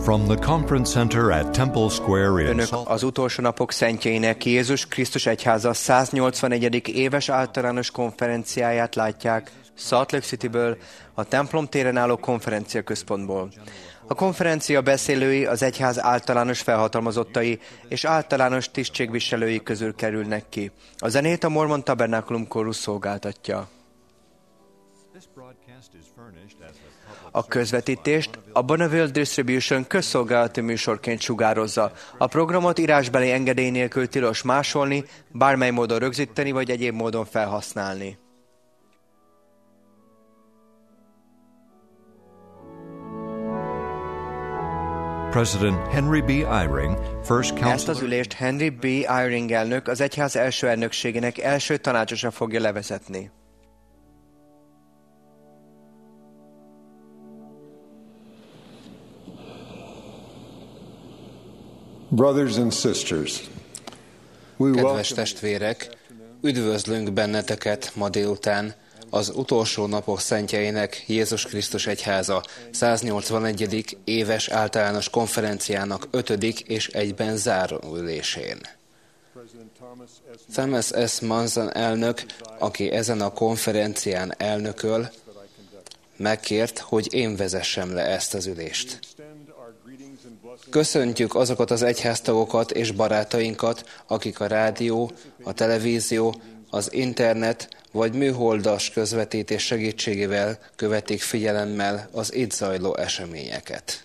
From the Conference Center at Temple Square in Önök az utolsó napok szentjeinek Jézus Krisztus Egyháza 181. éves általános konferenciáját látják Salt Lake Cityből, a templom téren álló konferenciaközpontból. A konferencia beszélői az egyház általános felhatalmazottai és általános tisztségviselői közül kerülnek ki. A zenét a Mormon Tabernákulum kórus szolgáltatja. A közvetítést a Bonneville Distribution közszolgálati műsorként sugározza. A programot írásbeli engedély nélkül tilos másolni, bármely módon rögzíteni vagy egyéb módon felhasználni. President Henry B. Eyring, first counselor. Ezt az ülést Henry B. Eyring elnök, az egyház első elnökségének első tanácsosa fogja levezetni. Brothers and sisters, kedves testvérek, üdvözlünk benneteket ma délután az utolsó napok szentjeinek Jézus Krisztus Egyháza 181. éves általános konferenciának 5. és egyben záró ülésén. Thomas S. Monson elnök, aki ezen a konferencián elnököl, megkért, hogy én vezessem le ezt az ülést. Köszöntjük azokat az egyháztagokat és barátainkat, akik a rádió, a televízió, az internet vagy műholdas közvetítés segítségével követik figyelemmel az itt zajló eseményeket.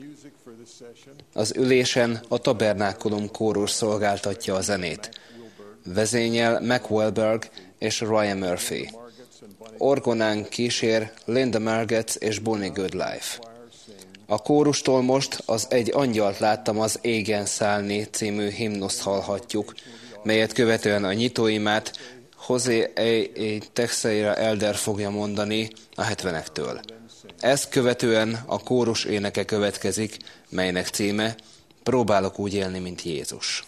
Az ülésen a Tabernákulum kórus szolgáltatja a zenét. Vezényel Mac Wahlberg és Ryan Murphy. Orgonán kísér Linda Margetts és Bonnie Goodlife. A kórustól most az Egy angyalt láttam az égen szállni című himnuszt hallhatjuk, melyet követően a nyitóimát José A. Teixeira elder fogja mondani a 70-ektől. Ezt követően a kórus éneke következik, melynek címe Próbálok úgy élni, mint Jézus.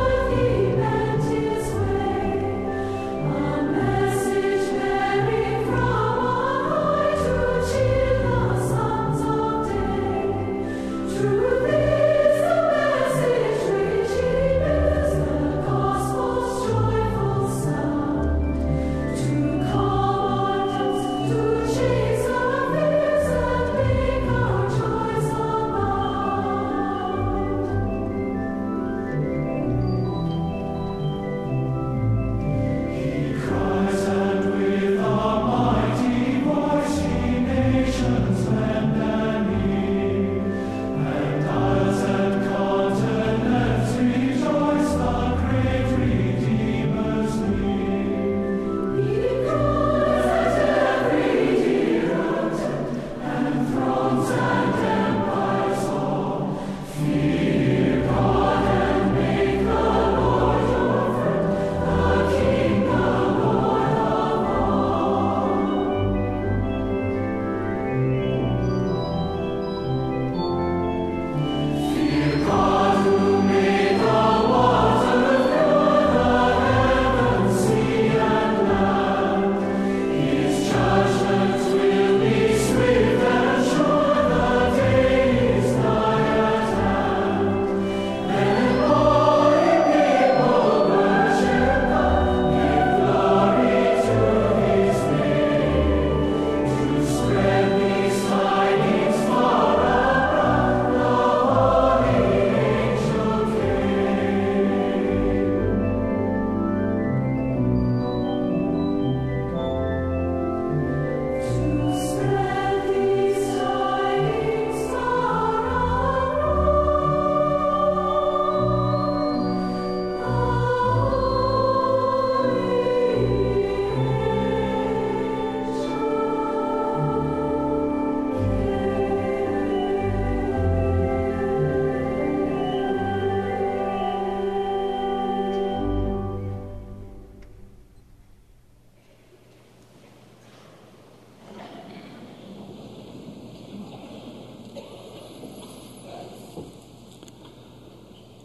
Very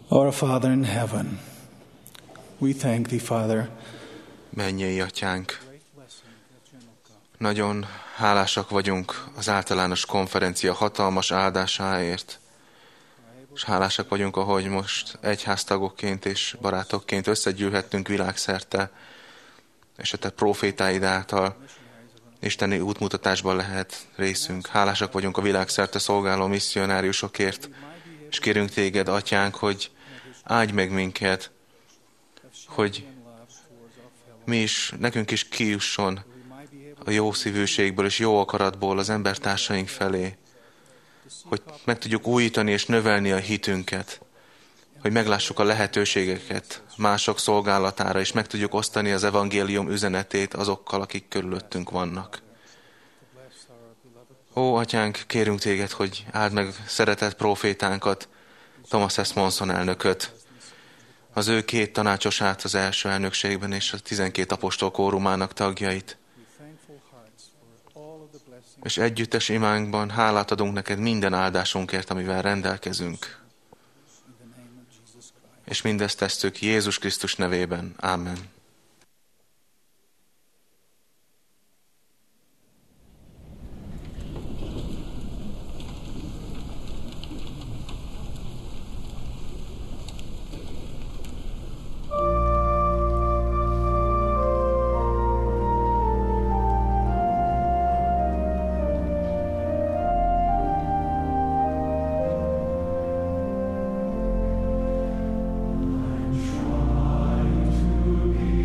Our Father in heaven, we thank Thee, Father. Mennyei Atyánk, nagyon hálásak vagyunk az általános konferencia hatalmas áldásáért, és hálásak vagyunk, ahogy most egyháztagokként és barátokként összegyűlhettünk világszerte, és a Te prófétáid által isteni útmutatásban lehet részünk. Hálásak vagyunk a világszerte szolgáló misszionáriusokért, és kérünk Téged, Atyánk, hogy áldj meg minket, hogy nekünk is kijusson a jó szívűségből és jó akaratból az embertársaink felé, hogy meg tudjuk újítani és növelni a hitünket, hogy meglássuk a lehetőségeket mások szolgálatára, és meg tudjuk osztani az evangélium üzenetét azokkal, akik körülöttünk vannak. Ó, Atyánk, kérünk Téged, hogy áld meg szeretett prófétánkat, Thomas S. Monson elnököt, az ő 2 tanácsosát az első elnökségben és a 12 apostol kórumának tagjait. És együttes imánkban hálát adunk neked minden áldásunkért, amivel rendelkezünk. És mindezt tesszük Jézus Krisztus nevében. Ámen. To be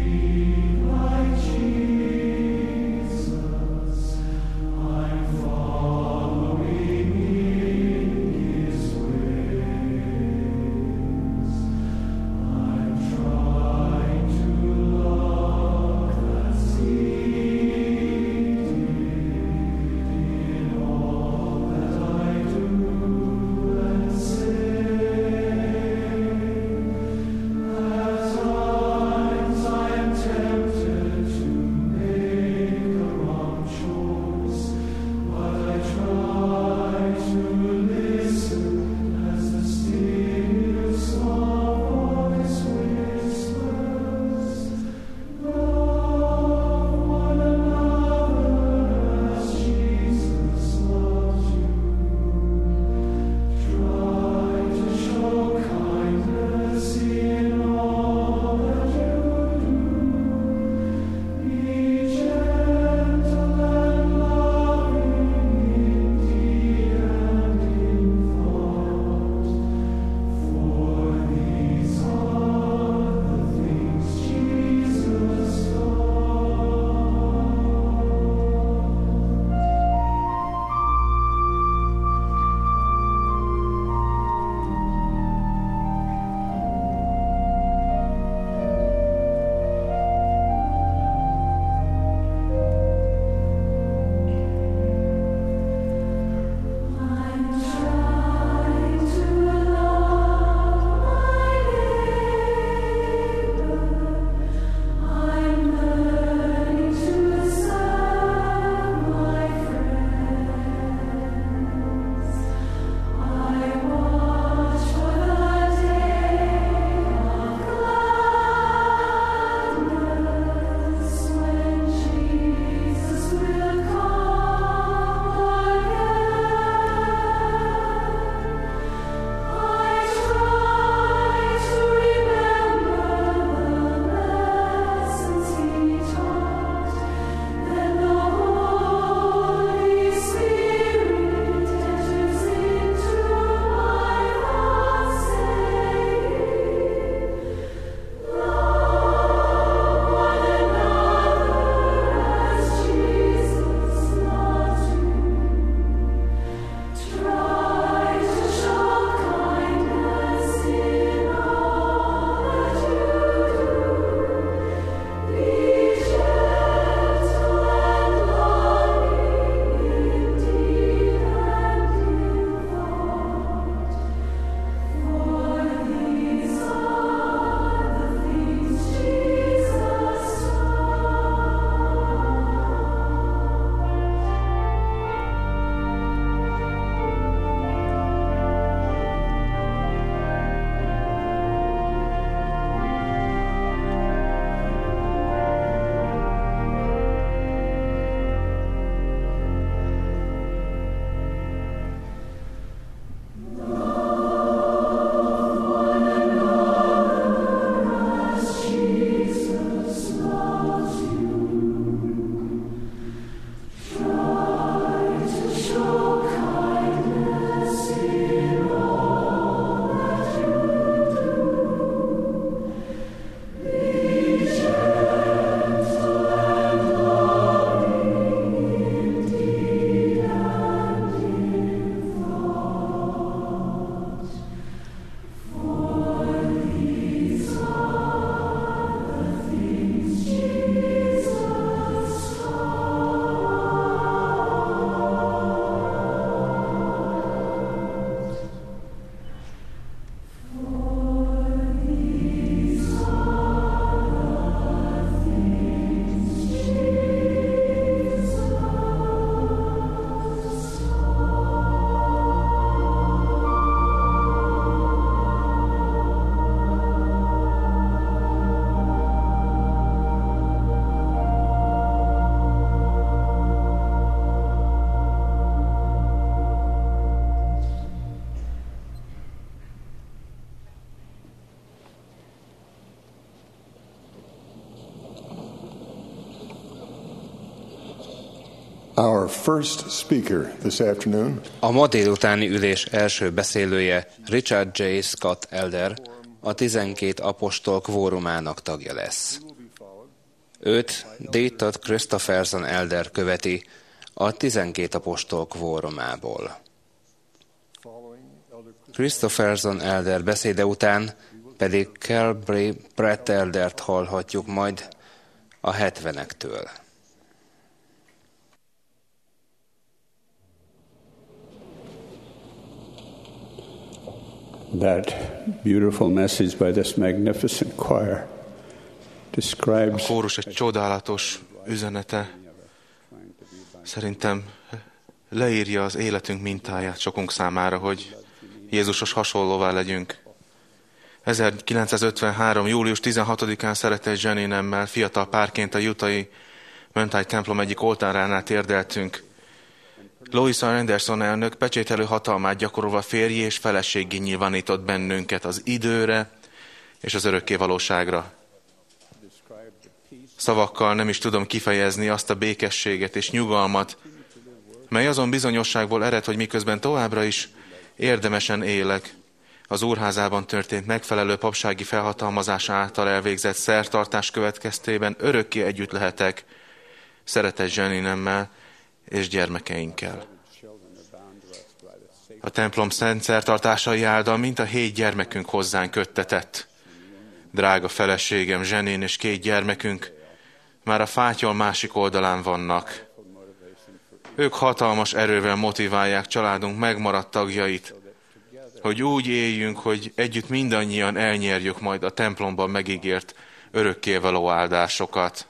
Our first speaker this afternoon A ma délutáni ülés első beszélője Richard J. Scott Elder, a 12 apostol kvórumának tagja lesz. Őt D. Todd Christopherson Elder követi a 12 apostol kvórumából. Christopherson Elder beszéde után pedig Calvary Brett Eldert hallhatjuk majd a 70-ektől. That beautiful message by this magnificent choir describes A kórus egy csodálatos üzenete szerintem leírja az életünk mintáját sokunk számára, hogy Jézusos hasonlóvá legyünk. 1953. július 16-án szeretett Jenny-nemmel fiatal párként a jutai Mentai templom egyik oltáránál térdeltünk. Louis R. Anderson elnök pecsételő hatalmát gyakorolva férji és feleséggé nyilvánított bennünket az időre és az örökké valóságra. Szavakkal nem is tudom kifejezni azt a békességet és nyugalmat, mely azon bizonyosságból ered, hogy miközben továbbra is érdemesen élek, az úrházában történt megfelelő papsági felhatalmazás által elvégzett szertartás következtében örökké együtt lehetek szeretett Jenny-nemmel és gyermekeinkkel. A templom szent szertartásai által mint a 7 gyermekünk hozzánk köttetett. Drága feleségem, Jenny és 2 gyermekünk már a fátyol másik oldalán vannak. Ők hatalmas erővel motiválják családunk megmaradt tagjait, hogy úgy éljünk, hogy együtt mindannyian elnyerjük majd a templomban megígért örökkévaló áldásokat.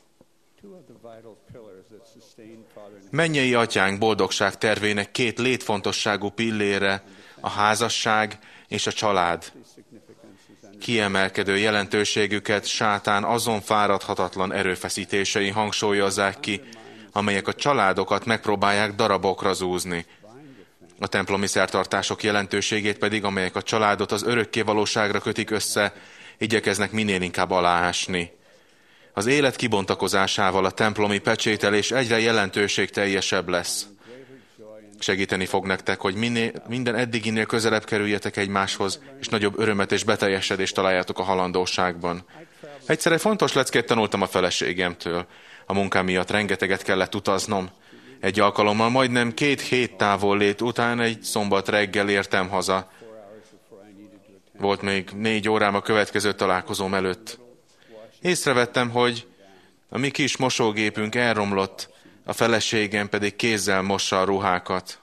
Mennyei atyánk boldogság tervének 2 létfontosságú pillére a házasság és a család. Kiemelkedő jelentőségüket sátán azon fáradhatatlan erőfeszítései hangsúlyozzák ki, amelyek a családokat megpróbálják darabokra zúzni. A templomi szertartások jelentőségét pedig, amelyek a családot az örökké valóságra kötik össze, igyekeznek minél inkább aláásni. Az élet kibontakozásával a templomi pecsételés egyre jelentőségteljesebb lesz. Segíteni fog nektek, hogy minden eddiginél közelebb kerüljetek egymáshoz, és nagyobb örömet és beteljesedést találjátok a halandóságban. Egyszer egy fontos leckét tanultam a feleségemtől. A munkám miatt rengeteget kellett utaznom. Egy alkalommal majdnem 2 hét távollét után egy szombat reggel értem haza. Volt még 4 órám a következő találkozóm előtt. Észrevettem, hogy a mi kis mosógépünk elromlott, a feleségem pedig kézzel mossa a ruhákat.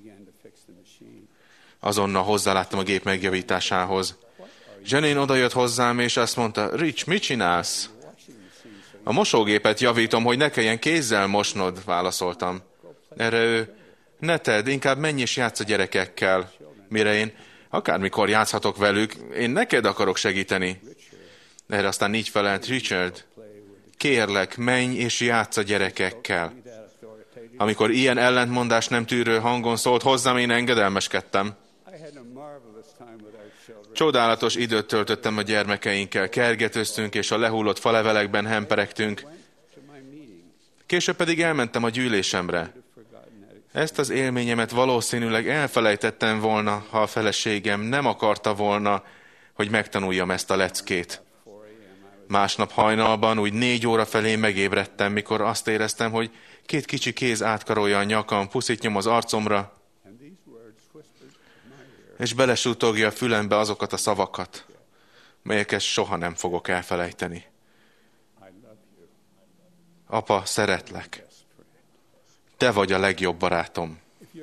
Azonnal hozzáláttam a gép megjavításához. Jenny odajött hozzám, és azt mondta, Rich, mit csinálsz? A mosógépet javítom, hogy ne kelljen kézzel mosnod, válaszoltam. Erre ő, ne tedd, inkább menj és játsz a gyerekekkel. Mire én, akármikor játszhatok velük, én neked akarok segíteni. Erre aztán így felelt, Richard, kérlek, menj és játsz a gyerekekkel. Amikor ilyen ellentmondás nem tűrő hangon szólt hozzám, én engedelmeskedtem. Csodálatos időt töltöttem a gyermekeinkkel, kergetőztünk és a lehullott falevelekben hemperegtünk. Később pedig elmentem a gyűlésemre. Ezt az élményemet valószínűleg elfelejtettem volna, ha a feleségem nem akarta volna, hogy megtanuljam ezt a leckét. Másnap hajnalban úgy 4 óra felé megébredtem, mikor azt éreztem, hogy 2 kicsi kéz átkarolja a nyakam, puszit nyom az arcomra, és belesútogja a fülembe azokat a szavakat, melyeket soha nem fogok elfelejteni. Apa, szeretlek. Te vagy a legjobb barátom.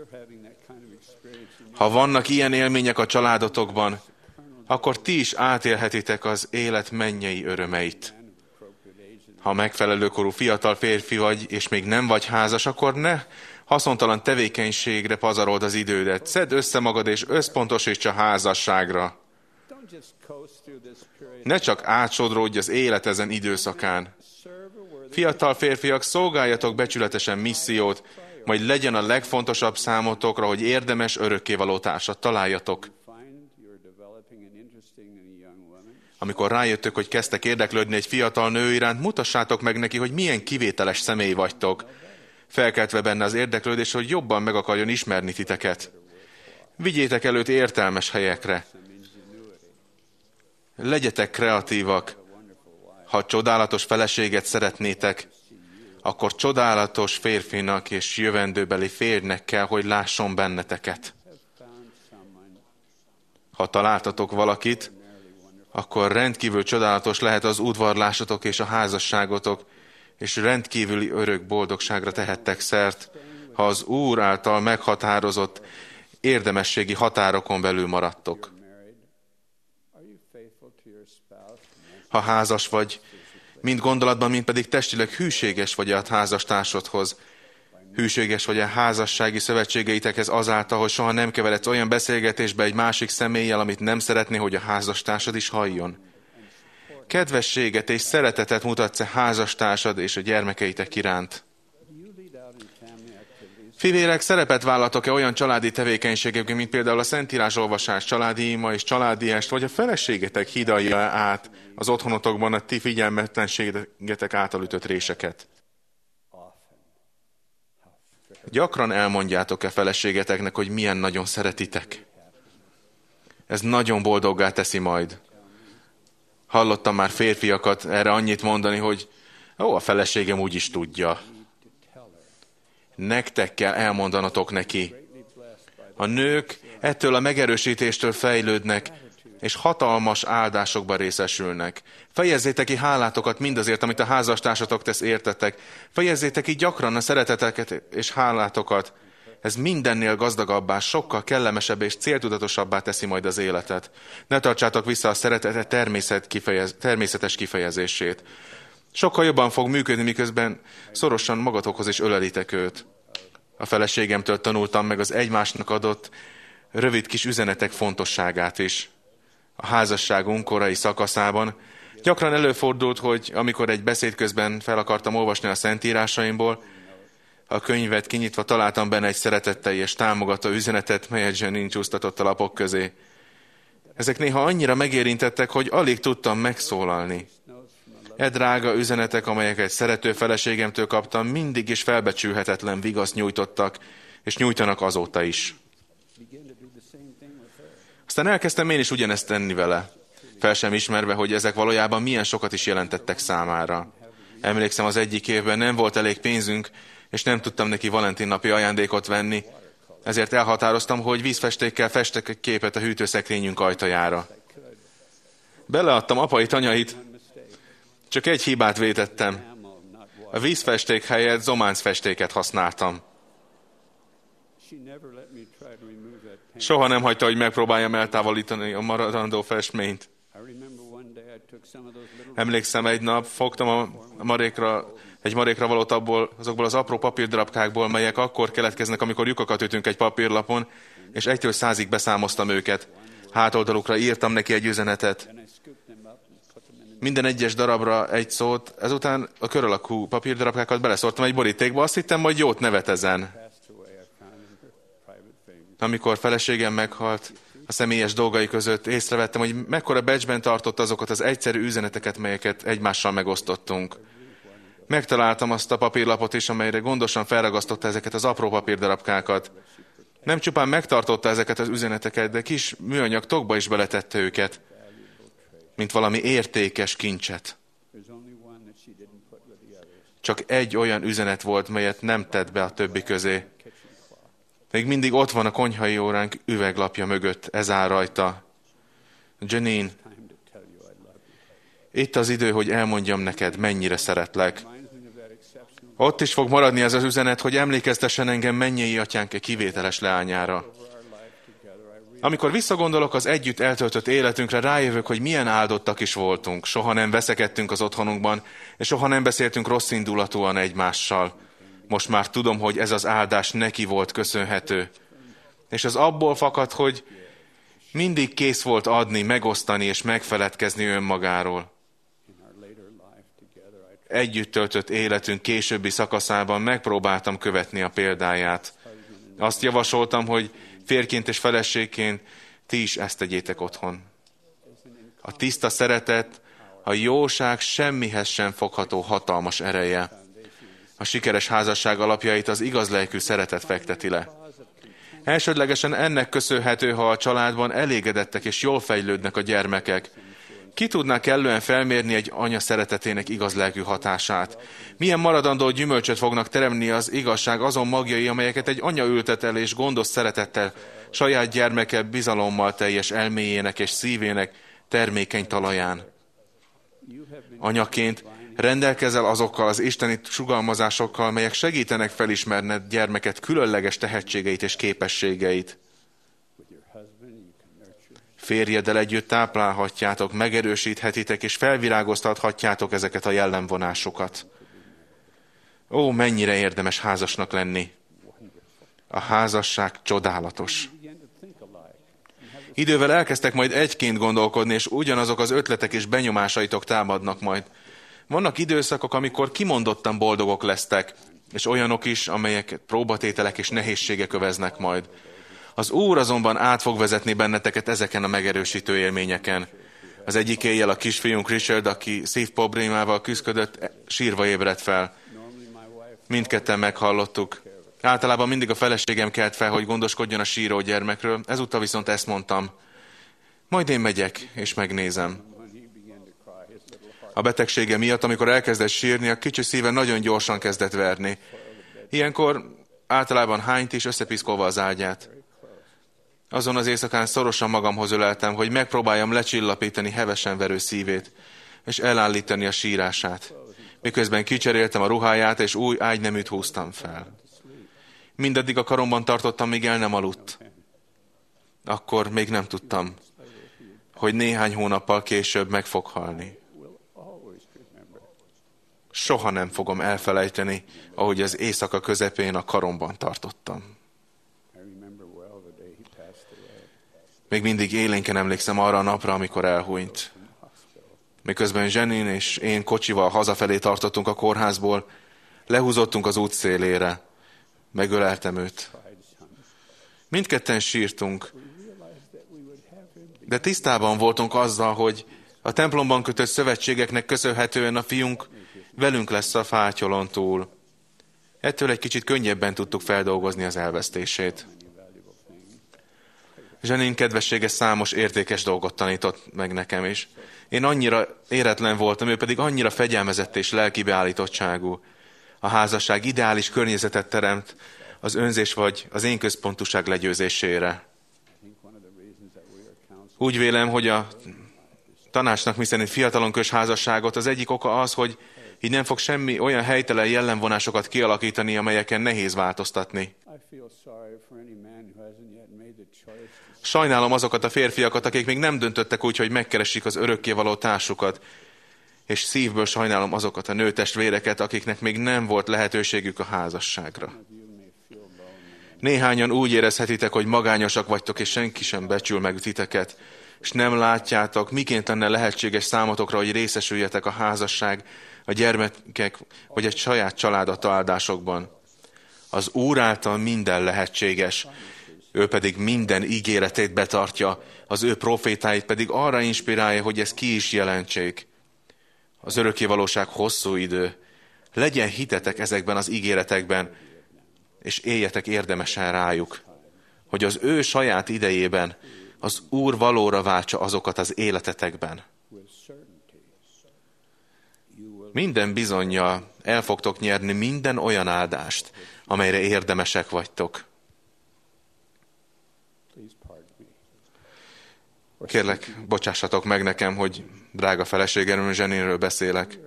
Ha vannak ilyen élmények a családotokban, akkor ti is átélhetitek az élet mennyei örömeit. Ha megfelelőkorú fiatal férfi vagy, és még nem vagy házas, akkor ne haszontalan tevékenységre pazarold az idődet. Szedd össze magad, és összpontosíts a házasságra. Ne csak átsodródj az élet ezen időszakán. Fiatal férfiak, szolgáljatok becsületesen missziót, majd legyen a legfontosabb számotokra, hogy érdemes örökkévaló társat találjatok. Amikor rájöttök, hogy kezdtek érdeklődni egy fiatal nő iránt, mutassátok meg neki, hogy milyen kivételes személy vagytok. felkeltve benne az érdeklődés, hogy jobban meg akarjon ismerni titeket. Vigyétek előtt értelmes helyekre. Legyetek kreatívak. Ha csodálatos feleséget szeretnétek, akkor csodálatos férfinak és jövendőbeli férjnek kell, hogy lásson benneteket. Ha találtatok valakit, akkor rendkívül csodálatos lehet az udvarlásotok és a házasságotok, és rendkívüli örök boldogságra tehettek szert, ha az Úr által meghatározott érdemességi határokon belül maradtok. Ha házas vagy, mind gondolatban, mind pedig testileg hűséges vagy a házastársodhoz, hűséges vagy a házassági szövetségeitekhez azáltal, hogy soha nem keveredsz olyan beszélgetésbe egy másik személlyel, amit nem szeretné, hogy a házastársad is halljon. Kedvességet és szeretetet mutatsz a házastársad és a gyermekeitek iránt. Fivérek, szerepet vállalatok-e olyan családi tevékenységekben, mint például a Szentírás olvasás, családi ima és családi est, vagy a feleségetek hidalja át az otthonotokban a ti figyelmetlenségetek által ütött réseket? Gyakran elmondjátok-e feleségeteknek, hogy milyen nagyon szeretitek? Ez nagyon boldoggá teszi majd. Hallottam már férfiakat erre annyit mondani, hogy a feleségem úgy is tudja. Nektek kell elmondanatok neki. A nők ettől a megerősítéstől fejlődnek, és hatalmas áldásokba részesülnek. Fejezzétek ki hálátokat mindazért, amit a házastársatok tesz értetek. Fejezzétek ki gyakran a szereteteket és hálátokat. Ez mindennél gazdagabbá, sokkal kellemesebb és céltudatosabbá teszi majd az életet. Ne tartsátok vissza a szeretet természetes kifejezését. Sokkal jobban fog működni, miközben szorosan magatokhoz is ölelitek őt. A feleségemtől tanultam meg az egymásnak adott rövid kis üzenetek fontosságát is. A házasságunk korai szakaszában gyakran előfordult, hogy amikor egy beszéd közben fel akartam olvasni a szentírásaimból, a könyvet kinyitva találtam benne egy szeretetteljes támogató üzenetet, melyet Janine csúsztatott a lapok közé. Ezek néha annyira megérintettek, hogy alig tudtam megszólalni. Drága üzenetek, amelyeket szerető feleségemtől kaptam, mindig is felbecsülhetetlen vigaszt nyújtottak, és nyújtanak azóta is. Aztán elkezdtem én is ugyanezt tenni vele, fel sem ismerve, hogy ezek valójában milyen sokat is jelentettek számára. Emlékszem, az egyik évben nem volt elég pénzünk, és nem tudtam neki Valentin napi ajándékot venni, ezért elhatároztam, hogy vízfestékkel festek egy képet a hűtőszekrényünk ajtajára. Beleadtam apai tanyait, csak egy hibát vétettem. A vízfesték helyett zománcfestéket használtam. Soha nem hagyta, hogy megpróbáljam eltávolítani a maradandó festményt. Emlékszem, egy nap fogtam egy marékra valót azokból az apró papírdarabkákból, melyek akkor keletkeznek, amikor lyukakat ütünk egy papírlapon, és 1-től 100-ig beszámoztam őket. Hátoldalukra írtam neki egy üzenetet. Minden egyes darabra egy szót, ezután a kör alakú papírdarabkákat beleszórtam egy borítékba, azt hittem, majd jót nevet ezen. Amikor feleségem meghalt, a személyes dolgai között észrevettem, hogy mekkora becsben tartott azokat az egyszerű üzeneteket, melyeket egymással megosztottunk. Megtaláltam azt a papírlapot is, amelyre gondosan felragasztotta ezeket az apró papírdarabkákat. Nem csupán megtartotta ezeket az üzeneteket, de kis műanyag tokba is beletette őket, mint valami értékes kincset. Csak egy olyan üzenet volt, melyet nem tett be a többi közé. Még mindig ott van a konyhai óránk üveglapja mögött, ez áll rajta. Janine, itt az idő, hogy elmondjam neked, mennyire szeretlek. Ott is fog maradni ez az üzenet, hogy emlékeztessen engem mennyei atyánk kivételes leányára. Amikor visszagondolok az együtt eltöltött életünkre, rájövök, hogy milyen áldottak is voltunk. Soha nem veszekedtünk az otthonunkban, és soha nem beszéltünk rossz indulatúan egymással. Most már tudom, hogy ez az áldás neki volt köszönhető. És az abból fakad, hogy mindig kész volt adni, megosztani és megfeledkezni önmagáról. Együtt töltött életünk későbbi szakaszában megpróbáltam követni a példáját. Azt javasoltam, hogy férjként és feleségként ti is ezt tegyétek otthon. A tiszta szeretet, a jóság semmihez sem fogható hatalmas ereje. A sikeres házasság alapjait az igaz lelkű szeretet fekteti le. Elsődlegesen ennek köszönhető, ha a családban elégedettek és jól fejlődnek a gyermekek. Ki tudná kellően felmérni egy anya szeretetének igaz lelkű hatását? Milyen maradandó gyümölcsöt fognak teremni az igazság azon magjai, amelyeket egy anya ültet el és gondos szeretettel saját gyermeke bizalommal teljes elméjének és szívének termékeny talaján? Anyaként rendelkezel azokkal az isteni sugalmazásokkal, melyek segítenek felismerned gyermeket különleges tehetségeit és képességeit. Férjeddel együtt táplálhatjátok, megerősíthetitek és felvirágoztathatjátok ezeket a jellemvonásokat. Ó, mennyire érdemes házasnak lenni! A házasság csodálatos. Idővel elkezdtek majd egyként gondolkodni, és ugyanazok az ötletek és benyomásaitok támadnak majd. Vannak időszakok, amikor kimondottan boldogok lesztek, és olyanok is, amelyeket próbatételek és nehézségek öveznek majd. Az Úr azonban át fog vezetni benneteket ezeken a megerősítő élményeken. Az egyik éjjel a kisfiunk Richard, aki szívproblémával küzdött, sírva ébredt fel. Mindketten meghallottuk. Általában mindig a feleségem kelt fel, hogy gondoskodjon a síró gyermekről, ezúttal viszont ezt mondtam. Majd én megyek, és megnézem. A betegsége miatt, amikor elkezdett sírni, a kicsi szíve nagyon gyorsan kezdett verni. Ilyenkor általában hányt is, összepiszkolva az ágyát. Azon az éjszakán szorosan magamhoz öleltem, hogy megpróbáljam lecsillapítani hevesen verő szívét, és elállítani a sírását. Miközben kicseréltem a ruháját, és új ágyneműt húztam fel. Mindaddig a karomban tartottam, míg el nem aludt. Akkor még nem tudtam, hogy néhány hónappal később meg fog halni. Soha nem fogom elfelejteni, ahogy az éjszaka közepén a karomban tartottam. Még mindig élénken emlékszem arra a napra, amikor elhunyt. Miközben Zsenin és én kocsival hazafelé tartottunk a kórházból, lehúzottunk az út szélére. Megöleltem őt. Mindketten sírtunk, de tisztában voltunk azzal, hogy a templomban kötött szövetségeknek köszönhetően a fiunk velünk lesz a fátyolon túl. Ettől egy kicsit könnyebben tudtuk feldolgozni az elvesztését. Zsenin kedvessége számos értékes dolgot tanított meg nekem is. Én annyira éretlen voltam, ő pedig annyira fegyelmezett és lelki beállítottságú. A házasság ideális környezetet teremt az önzés vagy az én központúság legyőzésére. Úgy vélem, hogy a tanácsnak miszerint fiatalon kös házasságot az egyik oka az, hogy így nem fog semmi olyan helytelen jellemvonásokat kialakítani, amelyeken nehéz változtatni. Sajnálom azokat a férfiakat, akik még nem döntöttek úgy, hogy megkeresik az örökkévaló társukat, és szívből sajnálom azokat a nőtestvéreket, akiknek még nem volt lehetőségük a házasságra. Néhányan úgy érezhetitek, hogy magányosak vagytok, és senki sem becsül meg titeket, és nem látjátok, miként lenne lehetséges számotokra, hogy részesüljetek a házasság, a gyermekek, vagy egy saját család áldásokban. Az Úr által minden lehetséges, ő pedig minden ígéretét betartja, az ő profétáit pedig arra inspirálja, hogy ezt ki is jelentsék. Az örökkévalóság hosszú idő. Legyen hitetek ezekben az ígéretekben, és éljetek érdemesen rájuk, hogy az ő saját idejében az Úr valóra váltsa azokat az életetekben. Minden bizonnyal el fogtok nyerni minden olyan áldást, amelyre érdemesek vagytok. Kérlek, bocsássatok meg nekem, hogy drága feleségemről, Zseninről beszélek.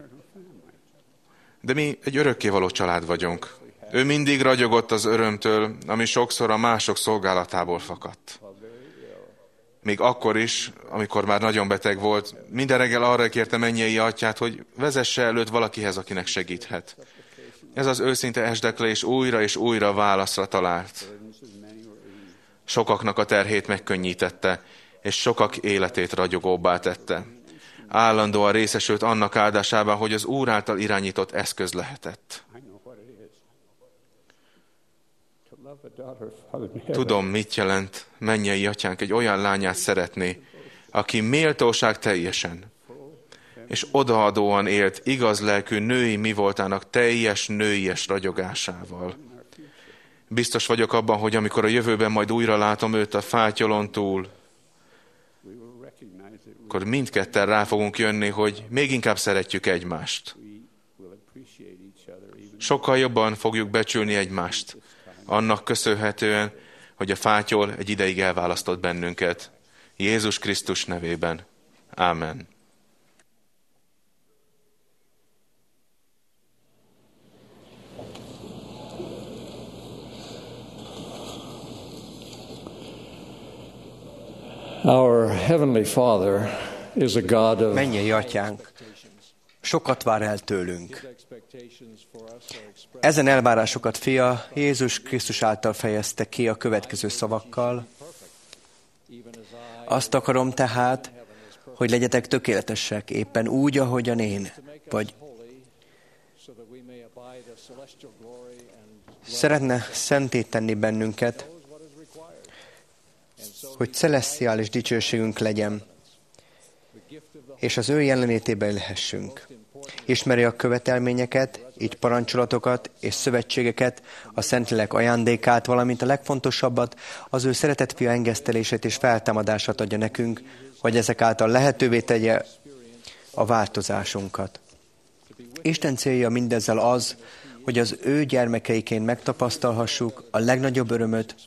De mi egy örökkévaló család vagyunk. Ő mindig ragyogott az örömtől, ami sokszor a mások szolgálatából fakadt. Még akkor is, amikor már nagyon beteg volt, minden reggel arra kérte mennyei atyát, hogy vezesse előtt valakihez, akinek segíthet. Ez az őszinte esdeklés újra és újra válaszra talált. Sokaknak a terhét megkönnyítette, és sokak életét ragyogóbbá tette. Állandóan részesült annak áldásában, hogy az Úr által irányított eszköz lehetett. Tudom, mit jelent mennyei atyánk egy olyan lányát szeretni, aki méltóság teljesen, és odaadóan élt igaz lelkű női mi voltának teljes nőies ragyogásával. Biztos vagyok abban, hogy amikor a jövőben majd újra látom őt a fátyolon túl, akkor mindketten rá fogunk jönni, hogy még inkább szeretjük egymást. Sokkal jobban fogjuk becsülni egymást, annak köszönhetően, hogy a fátyol egy ideig elválasztott bennünket. Jézus Krisztus nevében. Ámen. Our Heavenly Father is a God of Mennyei Atyánk sokat vár el tőlünk. Ezen elvárásokat fia Jézus Krisztus által fejezte ki a következő szavakkal. Azt akarom tehát, hogy legyetek tökéletesek, éppen úgy, ahogyan én, vagy szeretne szenté tenni bennünket, hogy celesztiális dicsőségünk legyen, és az ő jelenlétében lehessünk. Ismeri a követelményeket, így parancsolatokat és szövetségeket, a Szentlélek ajándékát, valamint a legfontosabbat, az ő szeretett fia engesztelését és feltámadását adja nekünk, hogy ezek által lehetővé tegye a változásunkat. Isten célja mindezzel az, hogy az ő gyermekeiként megtapasztalhassuk a legnagyobb örömöt,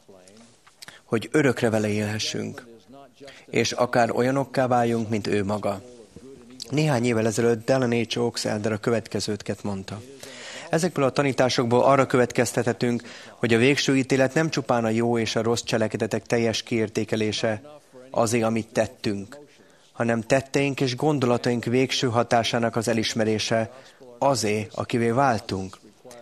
hogy örökre vele élhessünk, és akár olyanokká váljunk, mint ő maga. Néhány évvel ezelőtt Delaney Oaks Elder a következőt mondta. Ezekből a tanításokból arra következtethetünk, hogy a végső ítélet nem csupán a jó és a rossz cselekedetek teljes kiértékelése azért, amit tettünk, hanem tetteink és gondolataink végső hatásának az elismerése azért, akivé váltunk.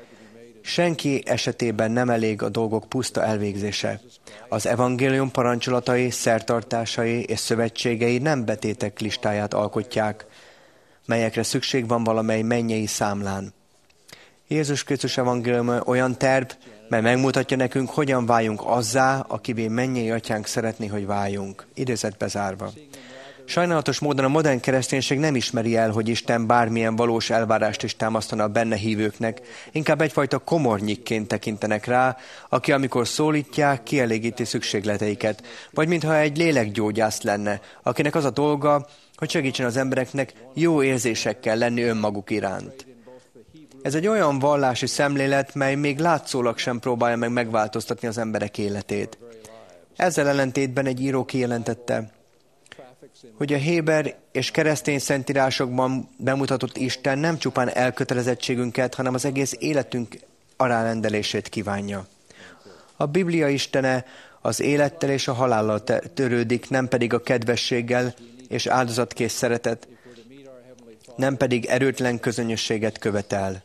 Senki esetében nem elég a dolgok puszta elvégzése. Az evangélium parancsolatai, szertartásai és szövetségei nem betétek listáját alkotják, melyekre szükség van valamely mennyei számlán. Jézus Krisztus evangéliuma olyan terv, mely megmutatja nekünk, hogyan váljunk azzá, akivé mennyei atyánk szeretné, hogy váljunk. Idézet bezárva. Sajnálatos módon a modern kereszténység nem ismeri el, hogy Isten bármilyen valós elvárást is támasztana a benne hívőknek, inkább egyfajta komornyikként tekintenek rá, aki amikor szólítják, kielégíti szükségleteiket, vagy mintha egy lélekgyógyász lenne, akinek az a dolga, hogy segítsen az embereknek jó érzésekkel lenni önmaguk iránt. Ez egy olyan vallási szemlélet, mely még látszólag sem próbálja meg megváltoztatni az emberek életét. Ezzel ellentétben egy író kijelentette, hogy a héber és keresztény szentírásokban bemutatott Isten nem csupán elkötelezettségünket, hanem az egész életünk alárendelését kívánja. A Biblia Istene az élettel és a halállal törődik, nem pedig a kedvességgel és áldozatkész szeretet, nem pedig erőtlen közönösséget követel.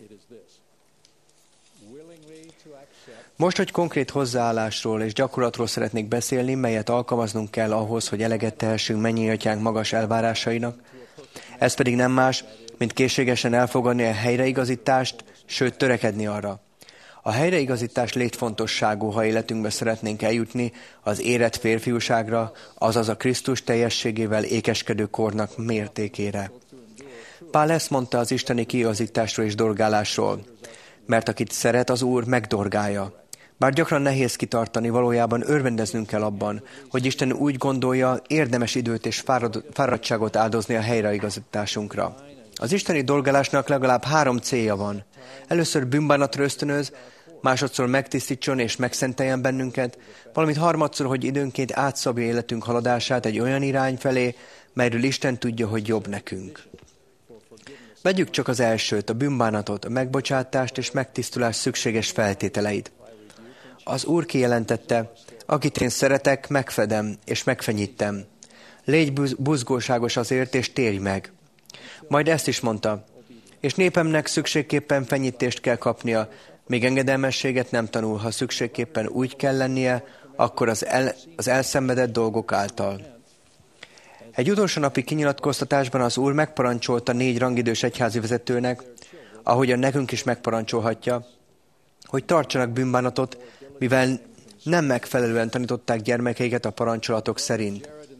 Most, hogy konkrét hozzáállásról és gyakorlatról szeretnék beszélni, melyet alkalmaznunk kell ahhoz, hogy eleget tehessünk mennyei atyánk magas elvárásainak, ez pedig nem más, mint készségesen elfogadni a helyreigazítást, sőt törekedni arra. A helyreigazítás létfontosságú, ha életünkbe szeretnénk eljutni az érett férfiúságra, azaz a Krisztus teljességével ékeskedő kornak mértékére. Pál ezt mondta az isteni kiigazításról és dorgálásról, mert akit szeret az Úr, megdorgálja. Bár gyakran nehéz kitartani, valójában örvendeznünk kell abban, hogy Isten úgy gondolja, érdemes időt és fáradtságot áldozni a helyreigazításunkra. Az isteni dolgálásnak legalább 3 célja van. Először bűnbánatra ösztönöz, másodszor megtisztítson és megszenteljen bennünket, valamint harmadszor, hogy időnként átszabja életünk haladását egy olyan irány felé, melyről Isten tudja, hogy jobb nekünk. Vegyük csak az elsőt, a bűnbánatot, a megbocsátást és megtisztulás szükséges feltételeit. Az Úr kijelentette, akit én szeretek, megfedem és megfenyítem. Légy buzgóságos azért, és térj meg. Majd ezt is mondta, és népemnek szükségképpen fenyítést kell kapnia, még engedelmességet nem tanul, ha szükségképpen úgy kell lennie, akkor az elszenvedett dolgok által. Egy utolsó napi kinyilatkoztatásban az Úr megparancsolta 4 rangidős egyházi vezetőnek, ahogyan nekünk is megparancsolhatja, hogy tartsanak bűnbánatot, mivel nem megfelelően tanították gyermekeiket a parancsolatok szerint.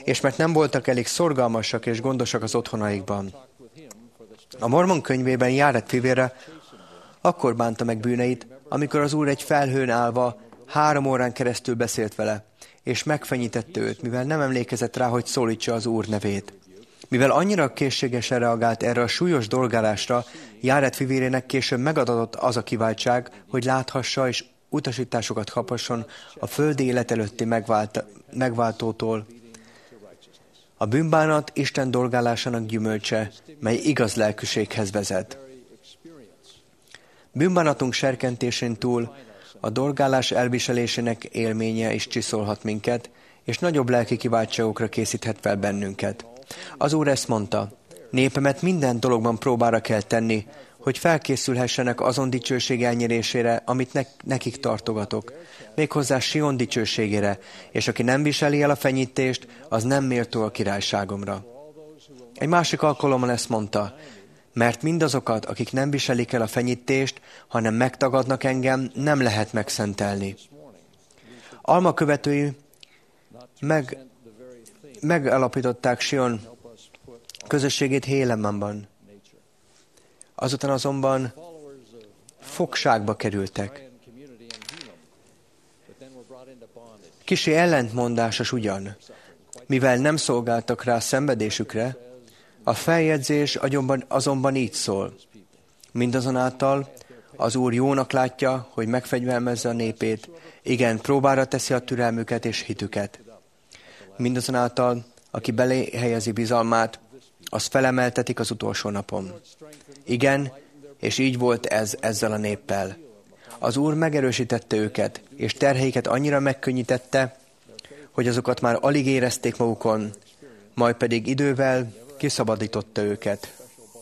és mert nem voltak elég szorgalmasak és gondosak az otthonaikban. A Mormon könyvében Járed fivére akkor bánta meg bűneit, amikor az Úr egy felhőn állva 3 órán keresztül beszélt vele, és megfenyítette őt, mivel nem emlékezett rá, hogy szólítsa az Úr nevét. Mivel annyira készségesen reagált erre a súlyos dolgálásra, Járed fivérének később megadatott az a kiváltság, hogy láthassa és utasításokat kaphasson a földi élet előtti megváltótól. A bűnbánat Isten dolgálásának gyümölcse, mely igaz lelkűséghez vezet. Bűnbánatunk serkentésén túl a dolgálás elviselésének élménye is csiszolhat minket, és nagyobb lelki kiváltságokra készíthet fel bennünket. Az Úr ezt mondta, népemet minden dologban próbára kell tenni, hogy felkészülhessenek azon dicsőség elnyerésére, amit nekik tartogatok, méghozzá Sion dicsőségére, és aki nem viseli el a fenyítést, az nem méltó a királyságomra. Egy másik alkalommal ezt mondta, mert mindazokat, akik nem viselik el a fenyítést, hanem megtagadnak engem, nem lehet megszentelni. Alma követői megalapították Sion közösségét Hélemanban. Azután azonban fogságba kerültek. Kissé ellentmondásos ugyan, mivel nem szolgáltak rá szenvedésükre, a feljegyzés azonban így szól. Mindazonáltal az Úr jónak látja, hogy megfegyvermezze a népét, igen, próbára teszi a türelmüket és hitüket. Mindazonáltal, aki belé helyezi bizalmát, az felemeltetik az utolsó napon. Igen, és így volt ez ezzel a néppel. Az Úr megerősítette őket, és terheiket annyira megkönnyítette, hogy azokat már alig érezték magukon, majd pedig idővel kiszabadította őket.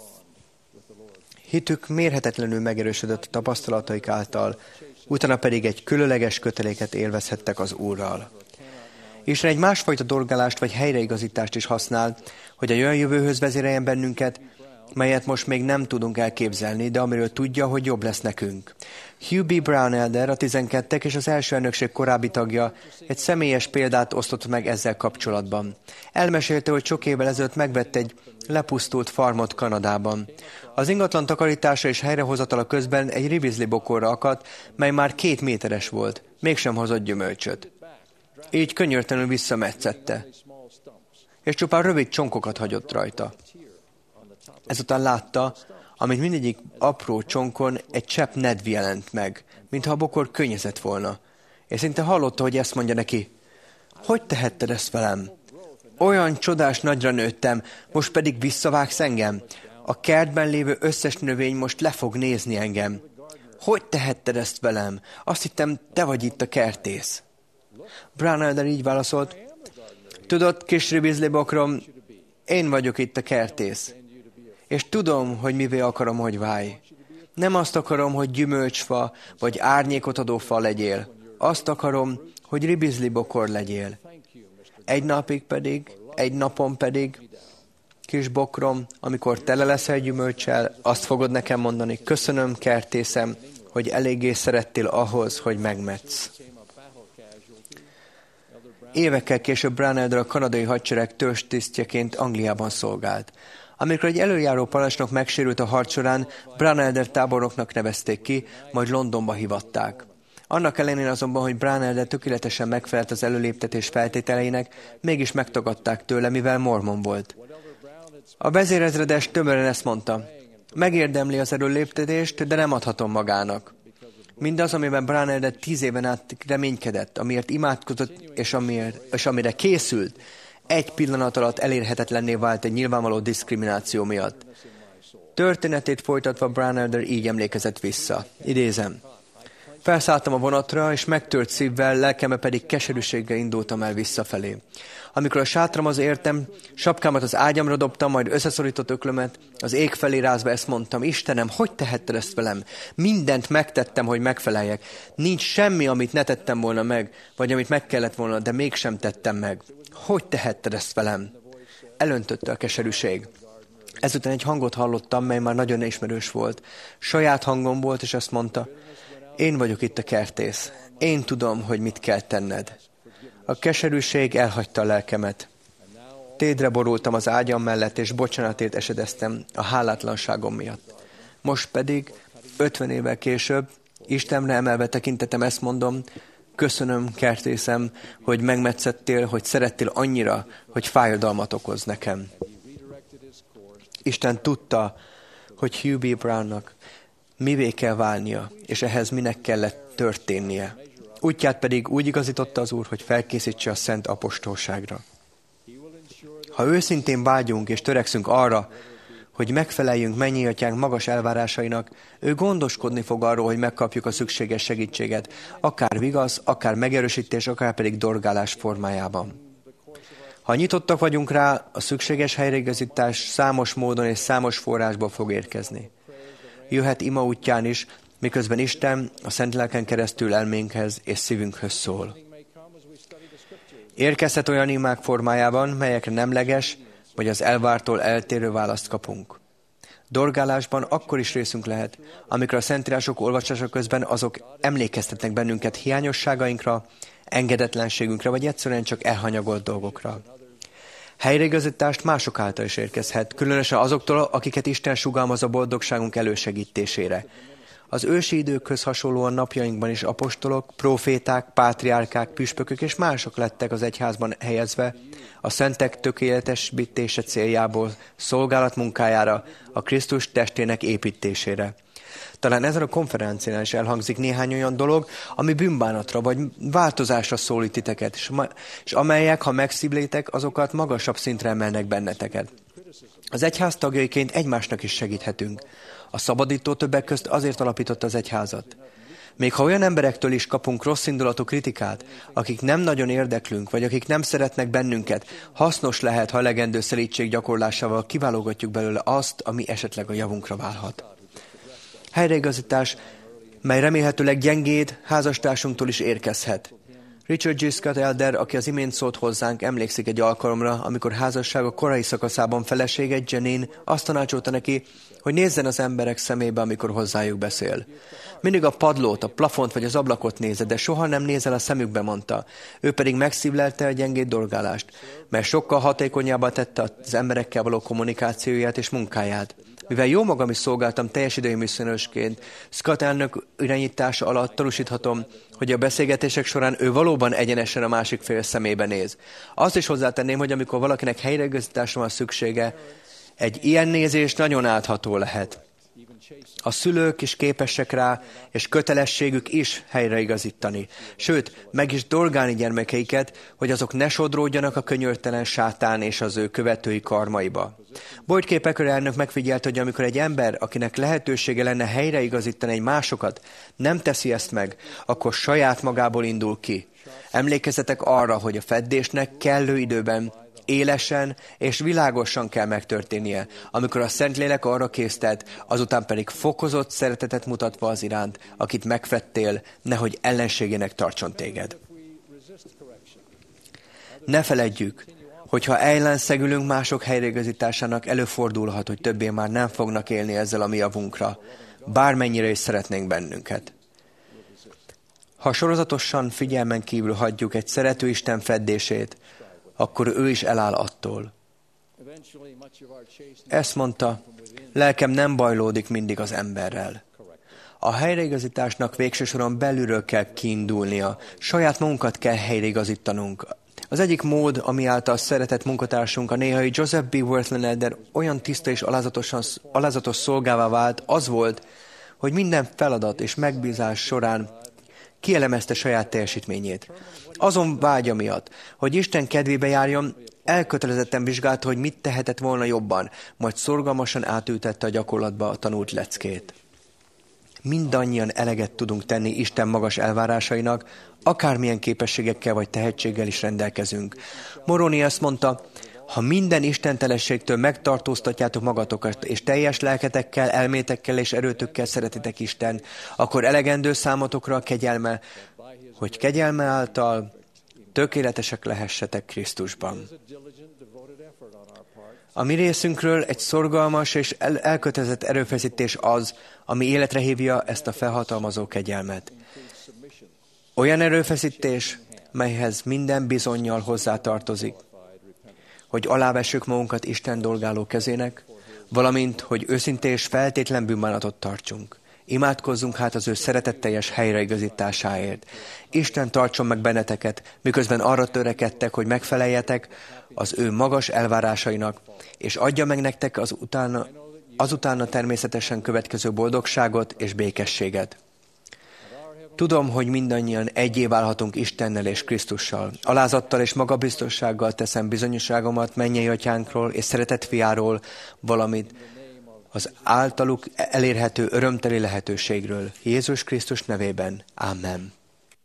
Hitük mérhetetlenül megerősödött a tapasztalataik által, utána pedig egy különleges köteléket élvezhettek az Úrral. Isten egy másfajta dolgálást vagy helyreigazítást is használ, hogy egy olyan jövőhöz vezéreljen bennünket, melyet most még nem tudunk elképzelni, de amiről tudja, hogy jobb lesz nekünk. Hugh B. Brown elder, a 12-ek és az első elnökség korábbi tagja egy személyes példát osztott meg ezzel kapcsolatban. Elmesélte, hogy sok évvel ezelőtt megvett egy lepusztult farmot Kanadában. Az ingatlan takarítása és helyrehozatala közben egy ribizli bokorra akadt, mely már 2 méteres volt, mégsem hozott gyümölcsöt. Így könyörtelenül visszametszette, és csupán rövid csonkokat hagyott rajta. Ezután látta, amint mindegyik apró csonkon egy csepp nedv jelent meg, mintha a bokor könnyezett volna. És szinte hallotta, hogy ezt mondja neki, hogy tehetted ezt velem? Olyan csodás nagyra nőttem, most pedig visszavágsz engem? A kertben lévő összes növény most le fog nézni engem. Hogy tehetted ezt velem? Azt hittem, te vagy itt a kertész. Brown elder így válaszolt, tudod, kis ribizli bokrom, én vagyok itt a kertész. És tudom, hogy mivé akarom, hogy válj. Nem azt akarom, hogy gyümölcsfa vagy árnyékot adó fa legyél. Azt akarom, hogy ribizli bokor legyél. Egy napon pedig, kis bokrom, amikor tele leszel gyümölccsel, azt fogod nekem mondani, köszönöm, kertészem, hogy eléggé szerettél ahhoz, hogy megmetsz. Évekkel később Brown elder a kanadai hadsereg törzstisztjeként Angliában szolgált. Amikor egy előjáró parancsnok megsérült a harc során, Brown elder tábornoknak nevezték ki, majd Londonba hívatták. Annak ellenére azonban, hogy Brown elder tökéletesen megfelelt az előléptetés feltételeinek, mégis megtagadták tőle, mivel mormon volt. A vezérezredes tömören ezt mondta, megérdemli az előléptetést, de nem adhatom magának. Mindaz, amiben Brown elder 10 éven át reménykedett, amiért imádkozott, és amire készült, egy pillanat alatt elérhetetlenné vált egy nyilvánvaló diszkrimináció miatt. Történetét folytatva Brown elder így emlékezett vissza. Idézem. Felszálltam a vonatra, és megtört szívvel, lelkembe pedig keserűséggel indultam el visszafelé. Amikor a sátramhoz értem, sapkámat az ágyamra dobtam, majd összeszorított öklömet, az ég felé rázva ezt mondtam, Istenem, hogy tehetted ezt velem? Mindent megtettem, hogy megfeleljek. Nincs semmi, amit ne tettem volna meg, vagy amit meg kellett volna, de mégsem tettem meg. Hogy tehetted ezt velem? Elöntötte a keserűség. Ezután egy hangot hallottam, mely már nagyon ismerős volt. Saját hangom volt, és azt mondta, én vagyok itt a kertész. Én tudom, hogy mit kell tenned. A keserűség elhagyta a lelkemet. térdre borultam az ágyam mellett, és bocsánatért esedeztem a hálátlanságom miatt. Most pedig, 50 évvel később, Istenre emelve tekintetem, ezt mondom, köszönöm, kertészem, hogy megmetszettél, hogy szerettél annyira, hogy fájdalmat okoz nekem. Isten tudta, hogy Hugh B. Brownnak mivé kell válnia, és ehhez minek kellett történnie. Útját pedig úgy igazította az Úr, hogy felkészítse a szent apostolságra. Ha őszintén vágyunk és törekszünk arra, hogy megfeleljünk mennyi atyánk magas elvárásainak, ő gondoskodni fog arról, hogy megkapjuk a szükséges segítséget, akár vigasz, akár megerősítés, akár pedig dorgálás formájában. Ha nyitottak vagyunk rá, a szükséges helyreigazítás számos módon és számos forrásból fog érkezni. Jöhet ima útján is, miközben Isten a Szent Lelken keresztül elménkhez és szívünkhöz szól. Érkezhet olyan imák formájában, melyekre nemleges, vagy az elvártól eltérő választ kapunk. Dorgálásban akkor is részünk lehet, amikor a Szentírások olvasása közben azok emlékeztetnek bennünket hiányosságainkra, engedetlenségünkre, vagy egyszerűen csak elhanyagolt dolgokra. Helyreigazítást mások által is érkezhet, különösen azoktól, akiket Isten sugalmaz a boldogságunk elősegítésére. Az ősi időkhöz hasonlóan napjainkban is apostolok, proféták, pátriárkák, püspökök és mások lettek az egyházban helyezve, a szentek tökéletesítése céljából, szolgálat munkájára, a Krisztus testének építésére. Talán ezen a konferencián is elhangzik néhány olyan dolog, ami bűnbánatra vagy változásra szólít titeket, és amelyek, ha megszívlétek, azokat magasabb szintre emelnek benneteket. Az egyház tagjaiként egymásnak is segíthetünk. A szabadító többek közt azért alapította az egyházat. Még ha olyan emberektől is kapunk rossz indulatú kritikát, akik nem nagyon érdeklünk, vagy akik nem szeretnek bennünket, hasznos lehet, ha elegendő szelídség gyakorlásával kiválogatjuk belőle azt, ami esetleg a javunkra válhat. Helyreigazítás, mely remélhetőleg gyengéd házastársunktól is érkezhet. Richard G. Scott Elder, aki az imént szólt hozzánk, emlékszik egy alkalomra, amikor házassága korai szakaszában felesége, Janine, azt tanácsolta neki, hogy nézzen az emberek szemébe, amikor hozzájuk beszél. Mindig a padlót, a plafont vagy az ablakot nézze, de soha nem nézel a szemükbe, mondta. Ő pedig megszívlelte a gyengéd dorgálást, mert sokkal hatékonyabbá tette az emberekkel való kommunikációját és munkáját. Mivel jó magam is szolgáltam teljes idejű misszionősként, Scott elnök irányítása alatt tanúsíthatom, hogy a beszélgetések során ő valóban egyenesen a másik fél szemébe néz. Azt is hozzátenném, hogy amikor valakinek helyreigazításra van szüksége, egy ilyen nézés nagyon átható lehet. A szülők is képesek rá, és kötelességük is helyreigazítani. Sőt, meg is dorgálni gyermekeiket, hogy azok ne sodródjanak a könyörtelen sátán és az ő követői karmaiba. Boyd K. Packer elnök megfigyelt, hogy amikor egy ember, akinek lehetősége lenne helyreigazítani egy másokat, nem teszi ezt meg, akkor saját magából indul ki. Emlékezzetek arra, hogy a feddésnek kellő időben, élesen és világosan kell megtörténnie, amikor a Szentlélek arra késztet, azután pedig fokozott szeretetet mutatva az iránt, akit megfettél, nehogy ellenségének tartson téged. Ne feledjük, hogyha ellenszegülünk mások helyreigazításának, előfordulhat, hogy többé már nem fognak élni ezzel a mi javunkra, bármennyire is szeretnénk bennünket. Ha sorozatosan figyelmen kívül hagyjuk egy szerető Isten feddését, akkor ő is eláll attól. Ezt mondta, lelkem nem bajlódik mindig az emberrel. A helyreigazításnak végső soron belülről kell kiindulnia, saját magunkat kell helyreigazítanunk. Az egyik mód, ami által szeretett munkatársunk, a néhai Joseph B. Wirthlin olyan tiszta és alázatos szolgává vált, az volt, hogy minden feladat és megbízás során kielemezte saját teljesítményét. Azon vágya miatt, hogy Isten kedvébe járjon, elkötelezetten vizsgálta, hogy mit tehetett volna jobban, majd szorgalmasan átültette a gyakorlatba a tanult leckét. Mindannyian eleget tudunk tenni Isten magas elvárásainak, akármilyen képességekkel vagy tehetséggel is rendelkezünk. Moroni azt mondta, ha minden istentelenségtől megtartóztatjátok magatokat, és teljes lelketekkel, elmétekkel és erőtökkel szeretitek Isten, akkor elegendő számotokra a kegyelme, hogy kegyelme által tökéletesek lehessetek Krisztusban. A mi részünkről egy szorgalmas és elkötelezett erőfeszítés az, ami életre hívja ezt a felhatalmazó kegyelmet. Olyan erőfeszítés, melyhez minden bizonnyal hozzátartozik, hogy alávessük magunkat Isten dolgáló kezének, valamint, hogy őszinte és feltétlen bűnbánatot tartsunk. Imádkozzunk hát az ő szeretetteljes helyreigazításáért. Isten tartson meg benneteket, miközben arra törekedtek, hogy megfeleljetek az ő magas elvárásainak, és adja meg nektek azután természetesen következő boldogságot és békességet. Tudom, hogy mindannyian egyé válhatunk Istennel és Krisztussal. Alázattal és magabiztossággal teszem bizonyosságomat mennyei atyánkról és szeretett fiáról, valamint az általuk elérhető örömteli lehetőségről. Jézus Krisztus nevében. Amen.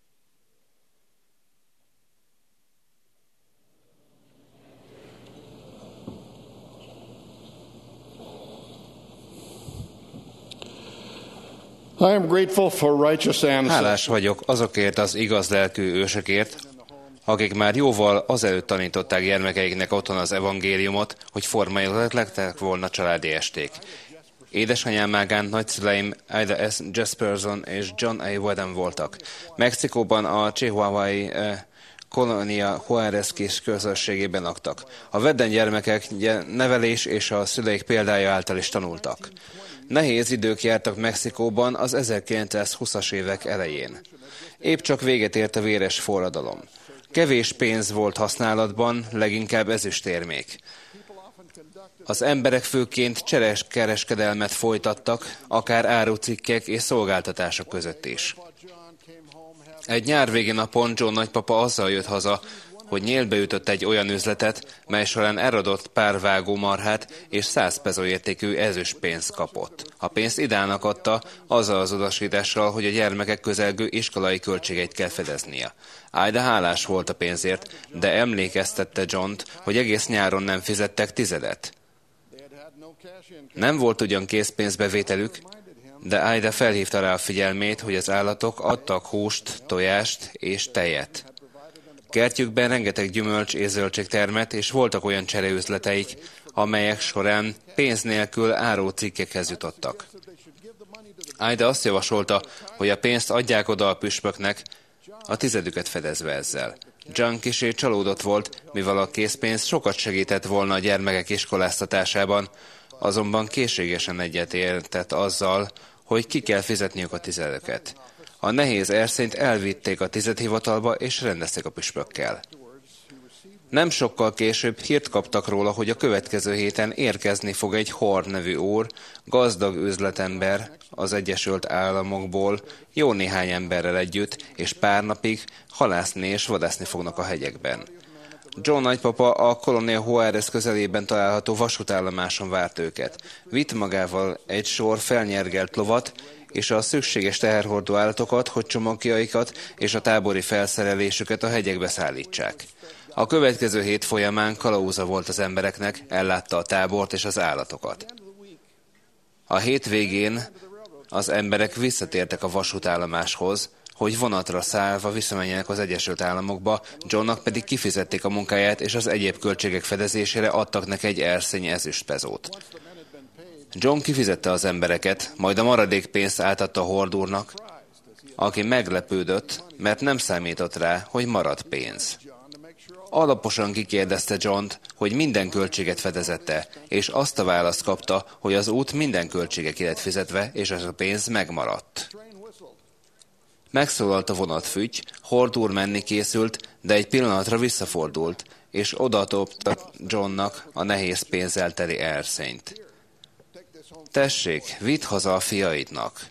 I am grateful for righteous ancestors. Hálás vagyok azokért az igaz lelkű ősökért, akik már jóval azelőtt tanították gyermekeiknek otthon az evangéliumot, hogy formailag lettek volna családi esték. Édesanyám ágán nagyszüleim Ida S. Jesperson és John A. Whedon voltak. Mexikóban a Chihuahuai Colonia Juárez kis közösségében laktak. A Whedon gyermekek nevelés és a szüleik példája által is tanultak. Nehéz idők jártak Mexikóban az 1920-as évek elején. Épp csak véget ért a véres forradalom. Kevés pénz volt használatban, leginkább ezüstérmék. Az emberek főként kereskedelmet folytattak, akár árucikkek és szolgáltatások között is. Egy nyár végi napon John nagypapa azzal jött haza, hogy nyélbe ütött egy olyan üzletet, mely során eladott pár vágómarhát és 100 peso értékű ezüstpénzt kapott. A pénzt Idának adta, azzal az utasítással, hogy a gyermekek közelgő iskolai költségeit kell fedeznie. Ida hálás volt a pénzért, de emlékeztette Johnt, hogy egész nyáron nem fizettek tizedet. Nem volt ugyan készpénzbevételük, de Ida felhívta rá a figyelmét, hogy az állatok adtak húst, tojást és tejet. Kertjükben rengeteg gyümölcs és zöldség termett, és voltak olyan csereüzleteik, amelyek során pénz nélkül árucikkekhez jutottak. Ida azt javasolta, hogy a pénzt adják oda a püspöknek, a tizedüket fedezve ezzel. John kissé csalódott volt, mivel a készpénz sokat segített volna a gyermekek iskoláztatásában, azonban készségesen egyetértett azzal, hogy ki kell fizetniük a tizedeket. A nehéz erszényt elvitték a tizedhivatalba, és rendezték a püspökkel. Nem sokkal később hírt kaptak róla, hogy a következő héten érkezni fog egy Horn nevű úr, gazdag üzletember az Egyesült Államokból, jó néhány emberrel együtt, és pár napig halászni és vadászni fognak a hegyekben. John nagypapa a Colonia Juárez közelében található vasútállomáson várt őket. Vitt magával egy sor felnyergelt lovat, és a szükséges teherhordó állatokat, hogy csomagjaikat és a tábori felszerelésüket a hegyekbe szállítsák. A következő hét folyamán kalauza volt az embereknek, ellátta a tábort és az állatokat. A hét végén az emberek visszatértek a vasútállomáshoz, hogy vonatra szállva visszamenjenek az Egyesült Államokba, Johnnak pedig kifizették a munkáját, és az egyéb költségek fedezésére adtak neki egy erszény ezüstpezót. John kifizette az embereket, majd a maradék pénzt átadta a hordúrnak, aki meglepődött, mert nem számított rá, hogy marad pénz. Alaposan kikérdezte Johnt, hogy minden költséget fedezette, és azt a választ kapta, hogy az út minden költsége ki lett fizetve, és az a pénz megmaradt. Megszólalt a vonatfügy, hordúr menni készült, de egy pillanatra visszafordult, és odatopta Johnnak a nehéz pénzzel teli erszényt. Tessék, vidd haza a fiaidnak.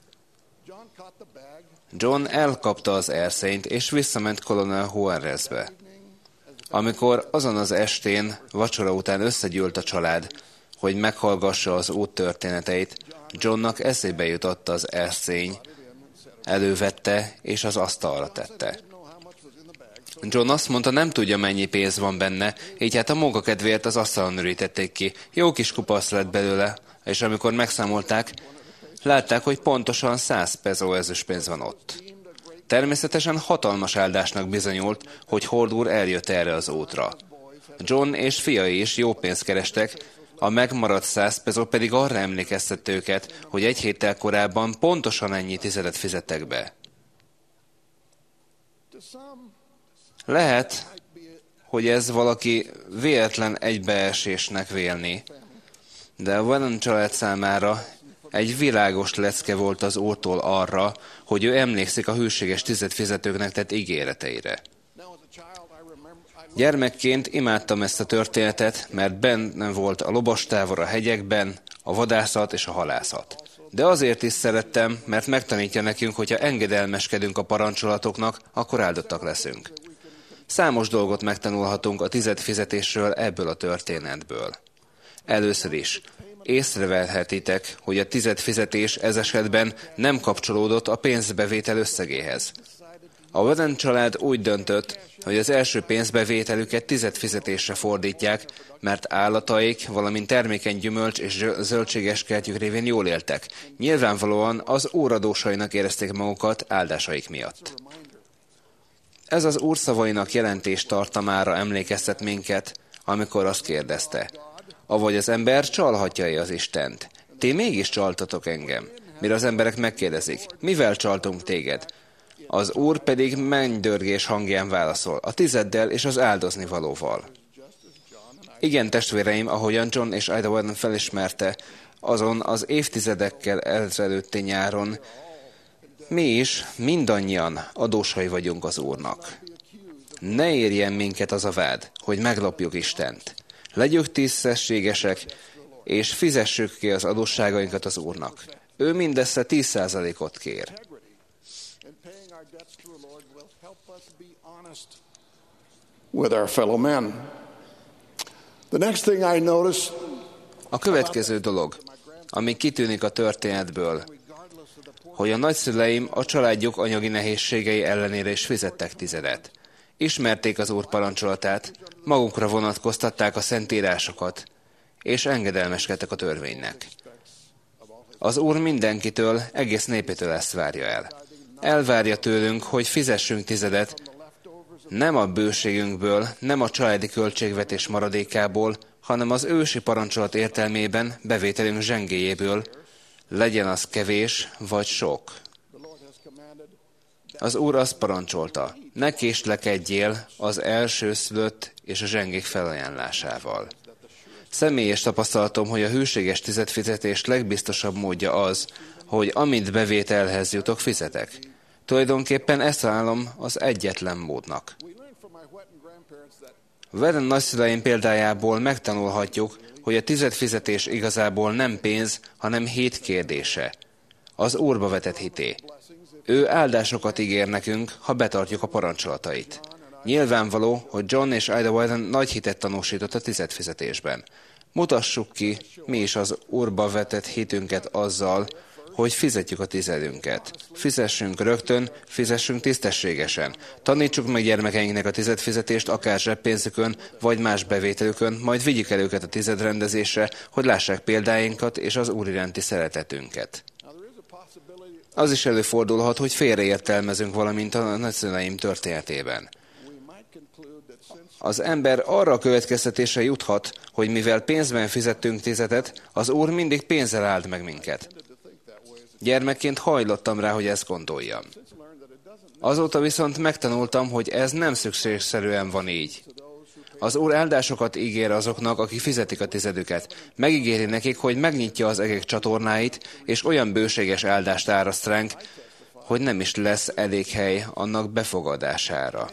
John elkapta az erszényt, és visszament Colonia Juárezbe. Amikor azon az estén, vacsora után összegyűlt a család, hogy meghallgassa az út történeteit, Johnnak eszébe jutott az erszény, elővette és az asztalra tette. John azt mondta, nem tudja, mennyi pénz van benne, így hát a munka kedvéért az asztalon ürítették ki. Jó kis kupasz lett belőle, és amikor megszámolták, látták, hogy pontosan 100 peso ezüstpénz van ott. Természetesen hatalmas áldásnak bizonyult, hogy hordúr eljött erre az útra. John és fiai is jó pénzt kerestek, a megmaradt 100 peso pedig arra emlékeztette őket, hogy egy héttel korábban pontosan ennyi tizedet fizettek be. Lehet, hogy ez valaki véletlen egybeesésnek vélni, de a Warren család számára egy világos lecke volt az Úrtól arra, hogy ő emlékszik a hűséges tizedfizetőknek tett ígéreteire. Gyermekként imádtam ezt a történetet, mert benne volt a lobastávor a hegyekben, a vadászat és a halászat. De azért is szerettem, mert megtanítja nekünk, hogyha engedelmeskedünk a parancsolatoknak, akkor áldottak leszünk. Számos dolgot megtanulhatunk a tizedfizetésről ebből a történetből. Először is, észrevelhetitek, hogy a tizedfizetés ez esetben nem kapcsolódott a pénzbevétel összegéhez. A Warren család úgy döntött, hogy az első pénzbevételüket tizedfizetésre fordítják, mert állataik, valamint termékeny gyümölcs és zöldséges kertjük révén jól éltek. Nyilvánvalóan az Úr adósainak érezték magukat áldásaik miatt. Ez az Úr szavainak jelentés tartalmára emlékeztet minket, amikor azt kérdezte: avagy az ember csalhatja-e az Istent? Ti mégis csaltatok engem. Mire az emberek megkérdezik: mivel csaltunk téged? Az Úr pedig mennydörgés hangján válaszol: a tizeddel és az áldozni valóval. Igen, testvéreim, ahogyan John és Ida Warren felismerte azon az évtizedekkel ezelőtti nyáron, mi is mindannyian adósai vagyunk az Úrnak. Ne érjen minket az a vád, hogy meglopjuk Istent. Legyünk tisztességesek, és fizessük ki az adósságainkat az Úrnak. Ő mindössze 10%-ot kér. With our fellow men. The next thing I notice, a következő dolog, ami kitűnik a történetből, hogy a nagyszüleim a családjuk anyagi nehézségei ellenére is fizettek tizedet. Ismerték az Úr parancsolatát, magukra vonatkoztatták a szentírásokat, és engedelmeskedtek a törvénynek. Az Úr mindenkitől, egész népétől ezt várja el. Elvárja tőlünk, hogy fizessünk tizedet, nem a bőségünkből, nem a családi költségvetés maradékából, hanem az ősi parancsolat értelmében bevételünk zsengéjéből, legyen az kevés vagy sok. Az Úr azt parancsolta: ne késlekedjél az elsőszülött és a zsengék felajánlásával. Személyes tapasztalatom, hogy a hűséges tizedfizetés legbiztosabb módja az, hogy amit bevételhez jutok, fizetek. Tulajdonképpen ezt találom az egyetlen módnak. Warren nagyszüleim példájából megtanulhatjuk, hogy a tizedfizetés igazából nem pénz, hanem hit kérdése. Az Úrba vetett hité. Ő áldásokat ígér nekünk, ha betartjuk a parancsolatait. Nyilvánvaló, hogy John és Ida Warren nagy hitet tanúsított a tizedfizetésben. Mutassuk ki mi is az Úrba vetett hitünket azzal, hogy fizetjük a tizedünket. Fizessünk rögtön, fizessünk tisztességesen. Tanítsuk meg gyermekeinknek a tizedfizetést akár zseppénzükön, vagy más bevételükön, majd vigyük el őket a tizedrendezésre, hogy lássák példáinkat és az Úr iránti szeretetünket. Az is előfordulhat, hogy félreértelmezünk valamint a nagyszüleim történetében. Az ember arra a következtetésre juthat, hogy mivel pénzben fizettünk tizedet, az Úr mindig pénzzel áld meg minket. Gyermekként hajlottam rá, hogy ezt gondoljam. Azóta viszont megtanultam, hogy ez nem szükségszerűen van így. Az Úr áldásokat ígér azoknak, akik fizetik a tizedüket. Megígéri nekik, hogy megnyitja az egek csatornáit, és olyan bőséges áldást áraszt ránk, hogy nem is lesz elég hely annak befogadására.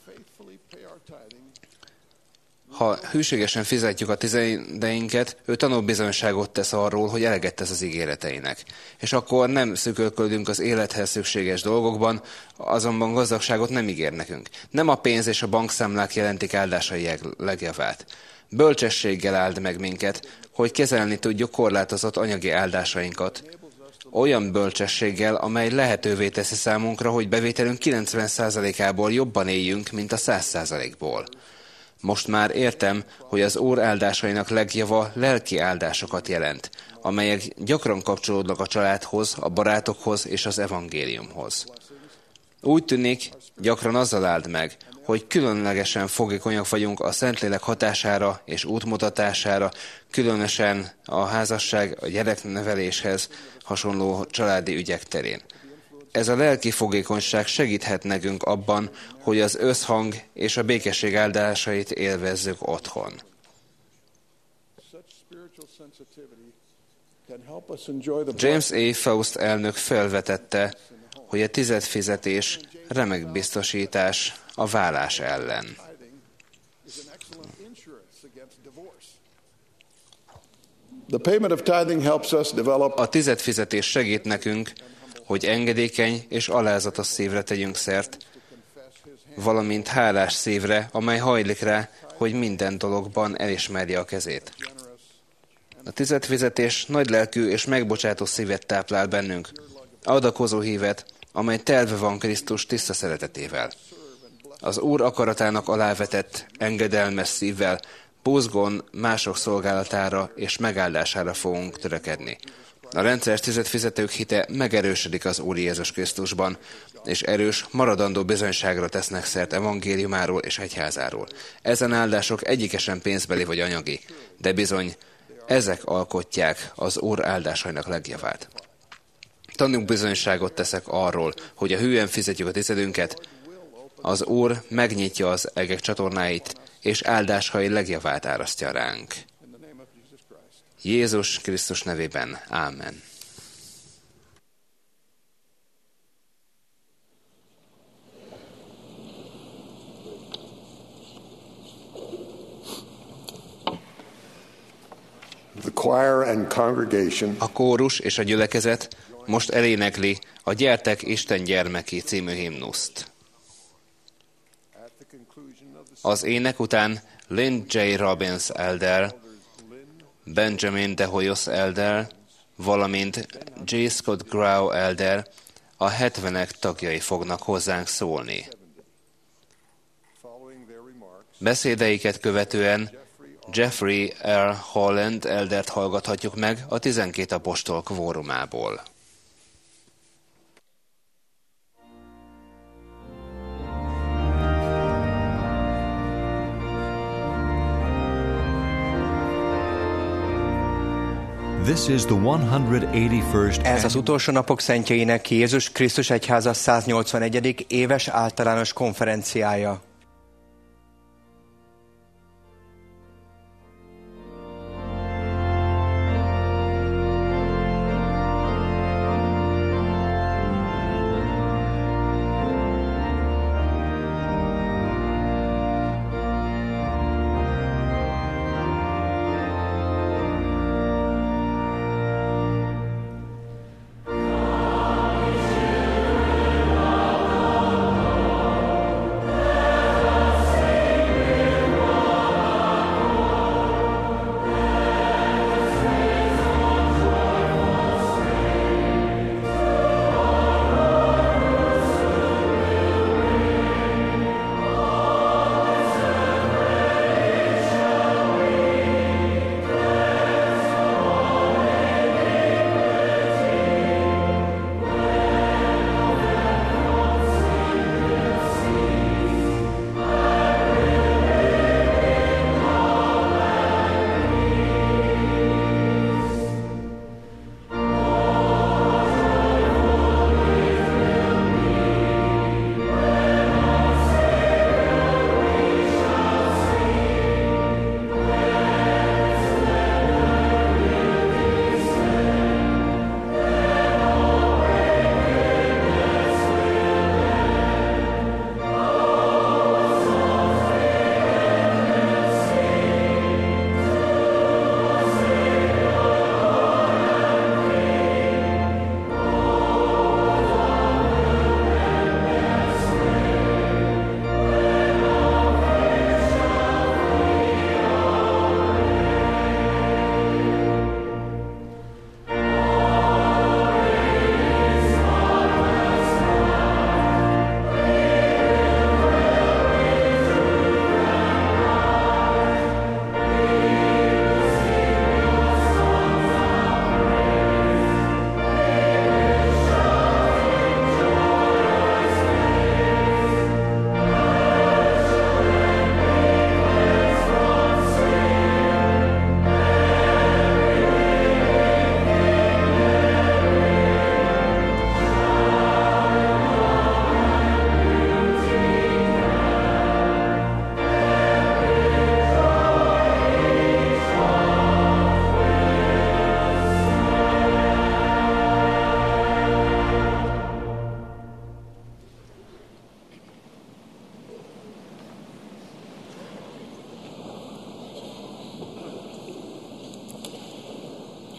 Ha hűségesen fizetjük a tizedeinket, ő tanúbizonyságot tesz arról, hogy eleget tesz az ígéreteinek. És akkor nem szűkölködünk az élethez szükséges dolgokban, azonban gazdagságot nem ígér nekünk. Nem a pénz és a bankszámlák jelentik áldásai legjavát. Bölcsességgel áld meg minket, hogy kezelni tudjuk korlátozott anyagi áldásainkat. Olyan bölcsességgel, amely lehetővé teszi számunkra, hogy bevételünk 90%-ából jobban éljünk, mint a 100%-ból. Most már értem, hogy az Úr áldásainak legjava lelki áldásokat jelent, amelyek gyakran kapcsolódnak a családhoz, a barátokhoz és az evangéliumhoz. Úgy tűnik, gyakran azzal áld meg, hogy különlegesen fogékonyak vagyunk a Szentlélek hatására és útmutatására, különösen a házasság, a gyerekneveléshez hasonló családi ügyek terén. ez a lelki fogékonyság segíthet nekünk abban, hogy az összhang és a békesség áldásait élvezzük otthon. James A. Faust elnök felvetette, hogy a tizedfizetés remek biztosítás a válás ellen. A tizedfizetés segít nekünk, hogy engedékeny és alázatos szívre tegyünk szert, valamint hálás szívre, amely hajlik rá, hogy minden dologban elismerje a kezét. A tizedfizetés nagylelkű és megbocsátó szívet táplál bennünk, adakozó hívet, amely telve van Krisztus tiszta szeretetével. Az Úr akaratának alávetett, engedelmes szívvel, buzgón mások szolgálatára és megáldására fogunk törekedni. A rendszeres tizedfizetők hite megerősödik az Úr Jézus Krisztusban, és erős, maradandó bizonyságra tesznek szert evangéliumáról és egyházáról. Ezen áldások egyike sem pénzbeli vagy anyagi, de bizony ezek alkotják az Úr áldásainak legjavát. Tanúk bizonyságot teszek arról, hogy a hűen fizetjük a tizedünket, az Úr megnyitja az egek csatornáit, és áldásai legjavát árasztja ránk. Jézus Krisztus nevében. Ámen. A kórus és a gyülekezet most elénekli a Gyertek Isten gyermeki című himnuszt. Az ének után Lynn J. Robbins elder, Benjamin De Hoyos elder, valamint J. Scott Grau elder, a 70-ek tagjai fognak hozzánk szólni. Beszédeiket követően Jeffrey R. Holland eldert hallgathatjuk meg a 12 apostol kvórumából. This is the 181st. Ez az utolsó napok szentjeinek Jézus Krisztus Egyháza 181. éves általános konferenciája.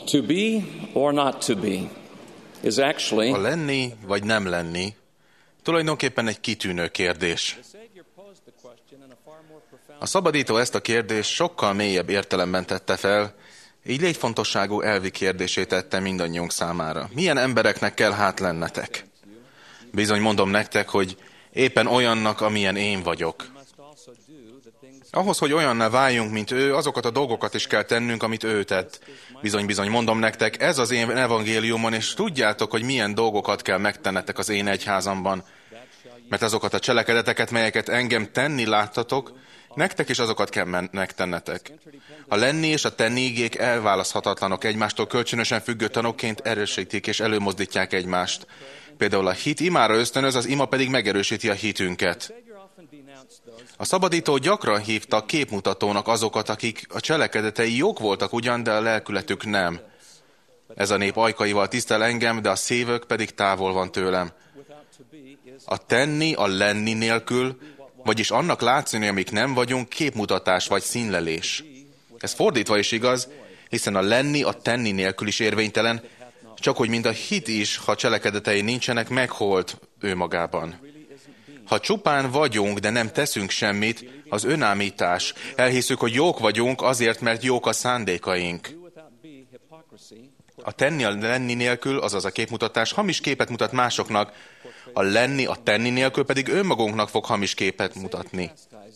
To be or not to be is actually A lenni vagy nem lenni tulajdonképpen egy kitűnő kérdés. A szabadító ezt a kérdést sokkal mélyebb értelemben tette fel, így létfontosságú elvi kérdését tette mindannyiunk számára. Milyen embereknek kell hát lennetek? Bizony mondom nektek, hogy éppen olyannak, amilyen én vagyok. Ahhoz, hogy olyanná váljunk, mint ő, azokat a dolgokat is kell tennünk, amit ő tett. Bizony mondom nektek, ez az én evangéliumon, és tudjátok, hogy milyen dolgokat kell megtennetek az én egyházamban. Mert azokat a cselekedeteket, melyeket engem tenni láttatok, nektek is azokat kell megtennetek. A lenni és a tenni igék elválaszthatatlanok, egymástól kölcsönösen függő tanokként erősítik és előmozdítják egymást. Például a hit imára ösztönöz, az ima pedig megerősíti a hitünket. A szabadító gyakran hívta képmutatónak azokat, akik a cselekedetei jók voltak ugyan, de a lelkületük nem. Ez a nép ajkaival tisztel engem, de a szívük pedig távol van tőlem. A tenni, a lenni nélkül, vagyis annak látszani, amik nem vagyunk, képmutatás vagy színlelés. Ez fordítva is igaz, hiszen a lenni, a tenni nélkül is érvénytelen, csak hogy mind a hit is, ha cselekedetei nincsenek, megholt ő magában. Ha csupán vagyunk, de nem teszünk semmit, az önállítás. Elhiszük, hogy jók vagyunk azért, mert jók a szándékaink. A tenni, a lenni nélkül, azaz a képmutatás hamis képet mutat másoknak, a lenni, a tenni nélkül pedig önmagunknak fog hamis képet mutatni.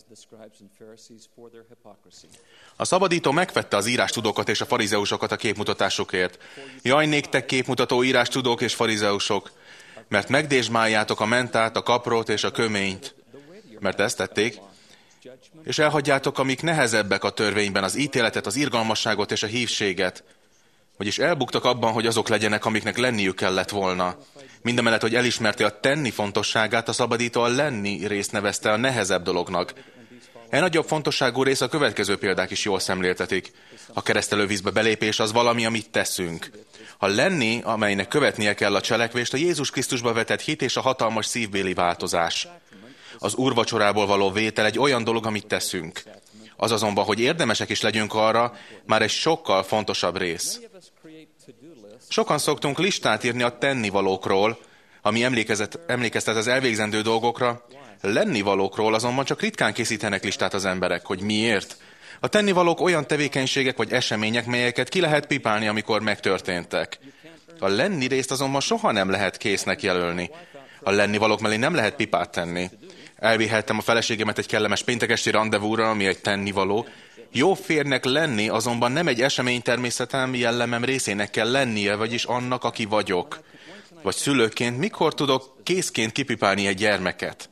A szabadító megvette az írástudókat és a farizeusokat a képmutatásukért. Jaj, néktek képmutató írástudók és farizeusok, mert megdésmáljátok a mentát, a kaprót és a köményt, mert ezt tették, és elhagyjátok, amik nehezebbek a törvényben, az ítéletet, az irgalmasságot és a hívséget, vagyis elbuktak abban, hogy azok legyenek, amiknek lenniük kellett volna. Mindemellett, hogy elismerti a tenni fontosságát, a szabadító a lenni részt nevezte a nehezebb dolognak. E nagyobb fontosságú rész a következő példák is jól szemléltetik. A keresztelővízbe belépés az valami, amit teszünk. A lenni, amelynek követnie kell a cselekvést, a Jézus Krisztusba vetett hit és a hatalmas szívbéli változás. Az úrvacsorából való vétel egy olyan dolog, amit teszünk. Az azonban, hogy érdemesek is legyünk arra, már egy sokkal fontosabb rész. Sokan szoktunk listát írni a tennivalókról, ami emlékeztet az elvégzendő dolgokra, lennivalókról azonban csak ritkán készítenek listát az emberek, hogy miért. A tennivalók olyan tevékenységek vagy események, melyeket ki lehet pipálni, amikor megtörténtek. A lenni részt azonban soha nem lehet késznek jelölni. A lennivalók mellé nem lehet pipát tenni. Elvihettem a feleségemet egy kellemes péntekesti randevúra, ami egy tennivaló. Jó férnek lenni azonban nem egy esemény természetem, jellemem részének kell lennie, vagyis annak, aki vagyok. Vagy szülőként mikor tudok készként kipipálni egy gyermeket?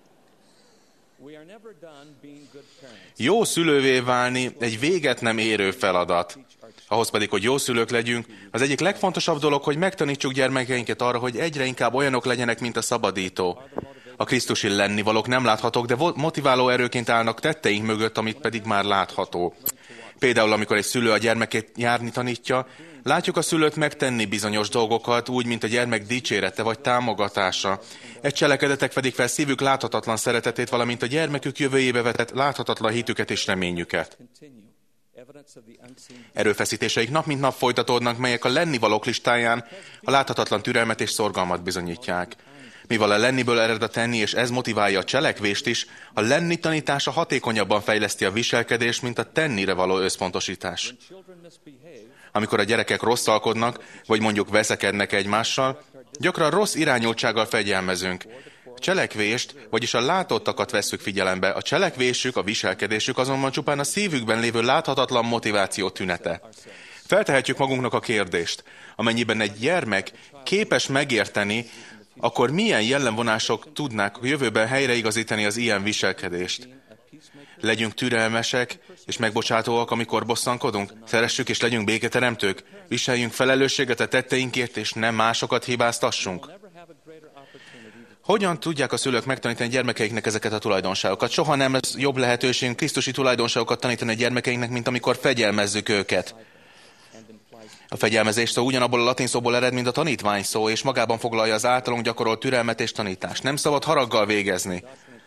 Jó szülővé válni egy véget nem érő feladat. Ahhoz pedig, hogy jó szülők legyünk, az egyik legfontosabb dolog, hogy megtanítsuk gyermekeinket arra, hogy egyre inkább olyanok legyenek, mint a szabadító. A krisztusi lennivalók nem láthatók, de motiváló erőként állnak tetteink mögött, amit pedig már látható. Például, amikor egy szülő a gyermekét járni tanítja, látjuk a szülőt megtenni bizonyos dolgokat, úgy, mint a gyermek dicsérete vagy támogatása. Egy cselekedetek fedik fel szívük láthatatlan szeretetét, valamint a gyermekük jövőjébe vetett láthatatlan hitüket és reményüket. Erőfeszítéseik nap mint nap folytatódnak, melyek a lennivalók listáján a láthatatlan türelmet és szorgalmat bizonyítják. Mivel a lenniből ered a tenni, és ez motiválja a cselekvést is, a lenni tanítása hatékonyabban fejleszti a viselkedést, mint a tennire való összpontosítás. Amikor a gyerekek rosszalkodnak, vagy mondjuk veszekednek egymással, gyakran rossz irányultsággal fegyelmezünk. A cselekvést, vagyis a látottakat vesszük figyelembe, a cselekvésük, a viselkedésük azonban csupán a szívükben lévő láthatatlan motiváció tünete. Feltehetjük magunknak a kérdést, amennyiben egy gyermek képes megérteni, akkor milyen jellemvonások tudnák a jövőben helyreigazítani az ilyen viselkedést? Legyünk türelmesek és megbocsátóak, amikor bosszankodunk? Szeressük és legyünk béketeremtők? Viseljünk felelősséget a tetteinkért, és nem másokat hibáztassunk? Hogyan tudják a szülők megtanítani gyermekeiknek ezeket a tulajdonságokat? Soha nem lesz jobb lehetőségünk krisztusi tulajdonságokat tanítani a gyermekeinknek, mint amikor fegyelmezzük őket. A fegyelmezés szó ugyanabból a latin szóból ered, mint a tanítvány szó, és magában foglalja az általunk gyakorolt türelmet és tanítást. Nem szabad haraggal végezni.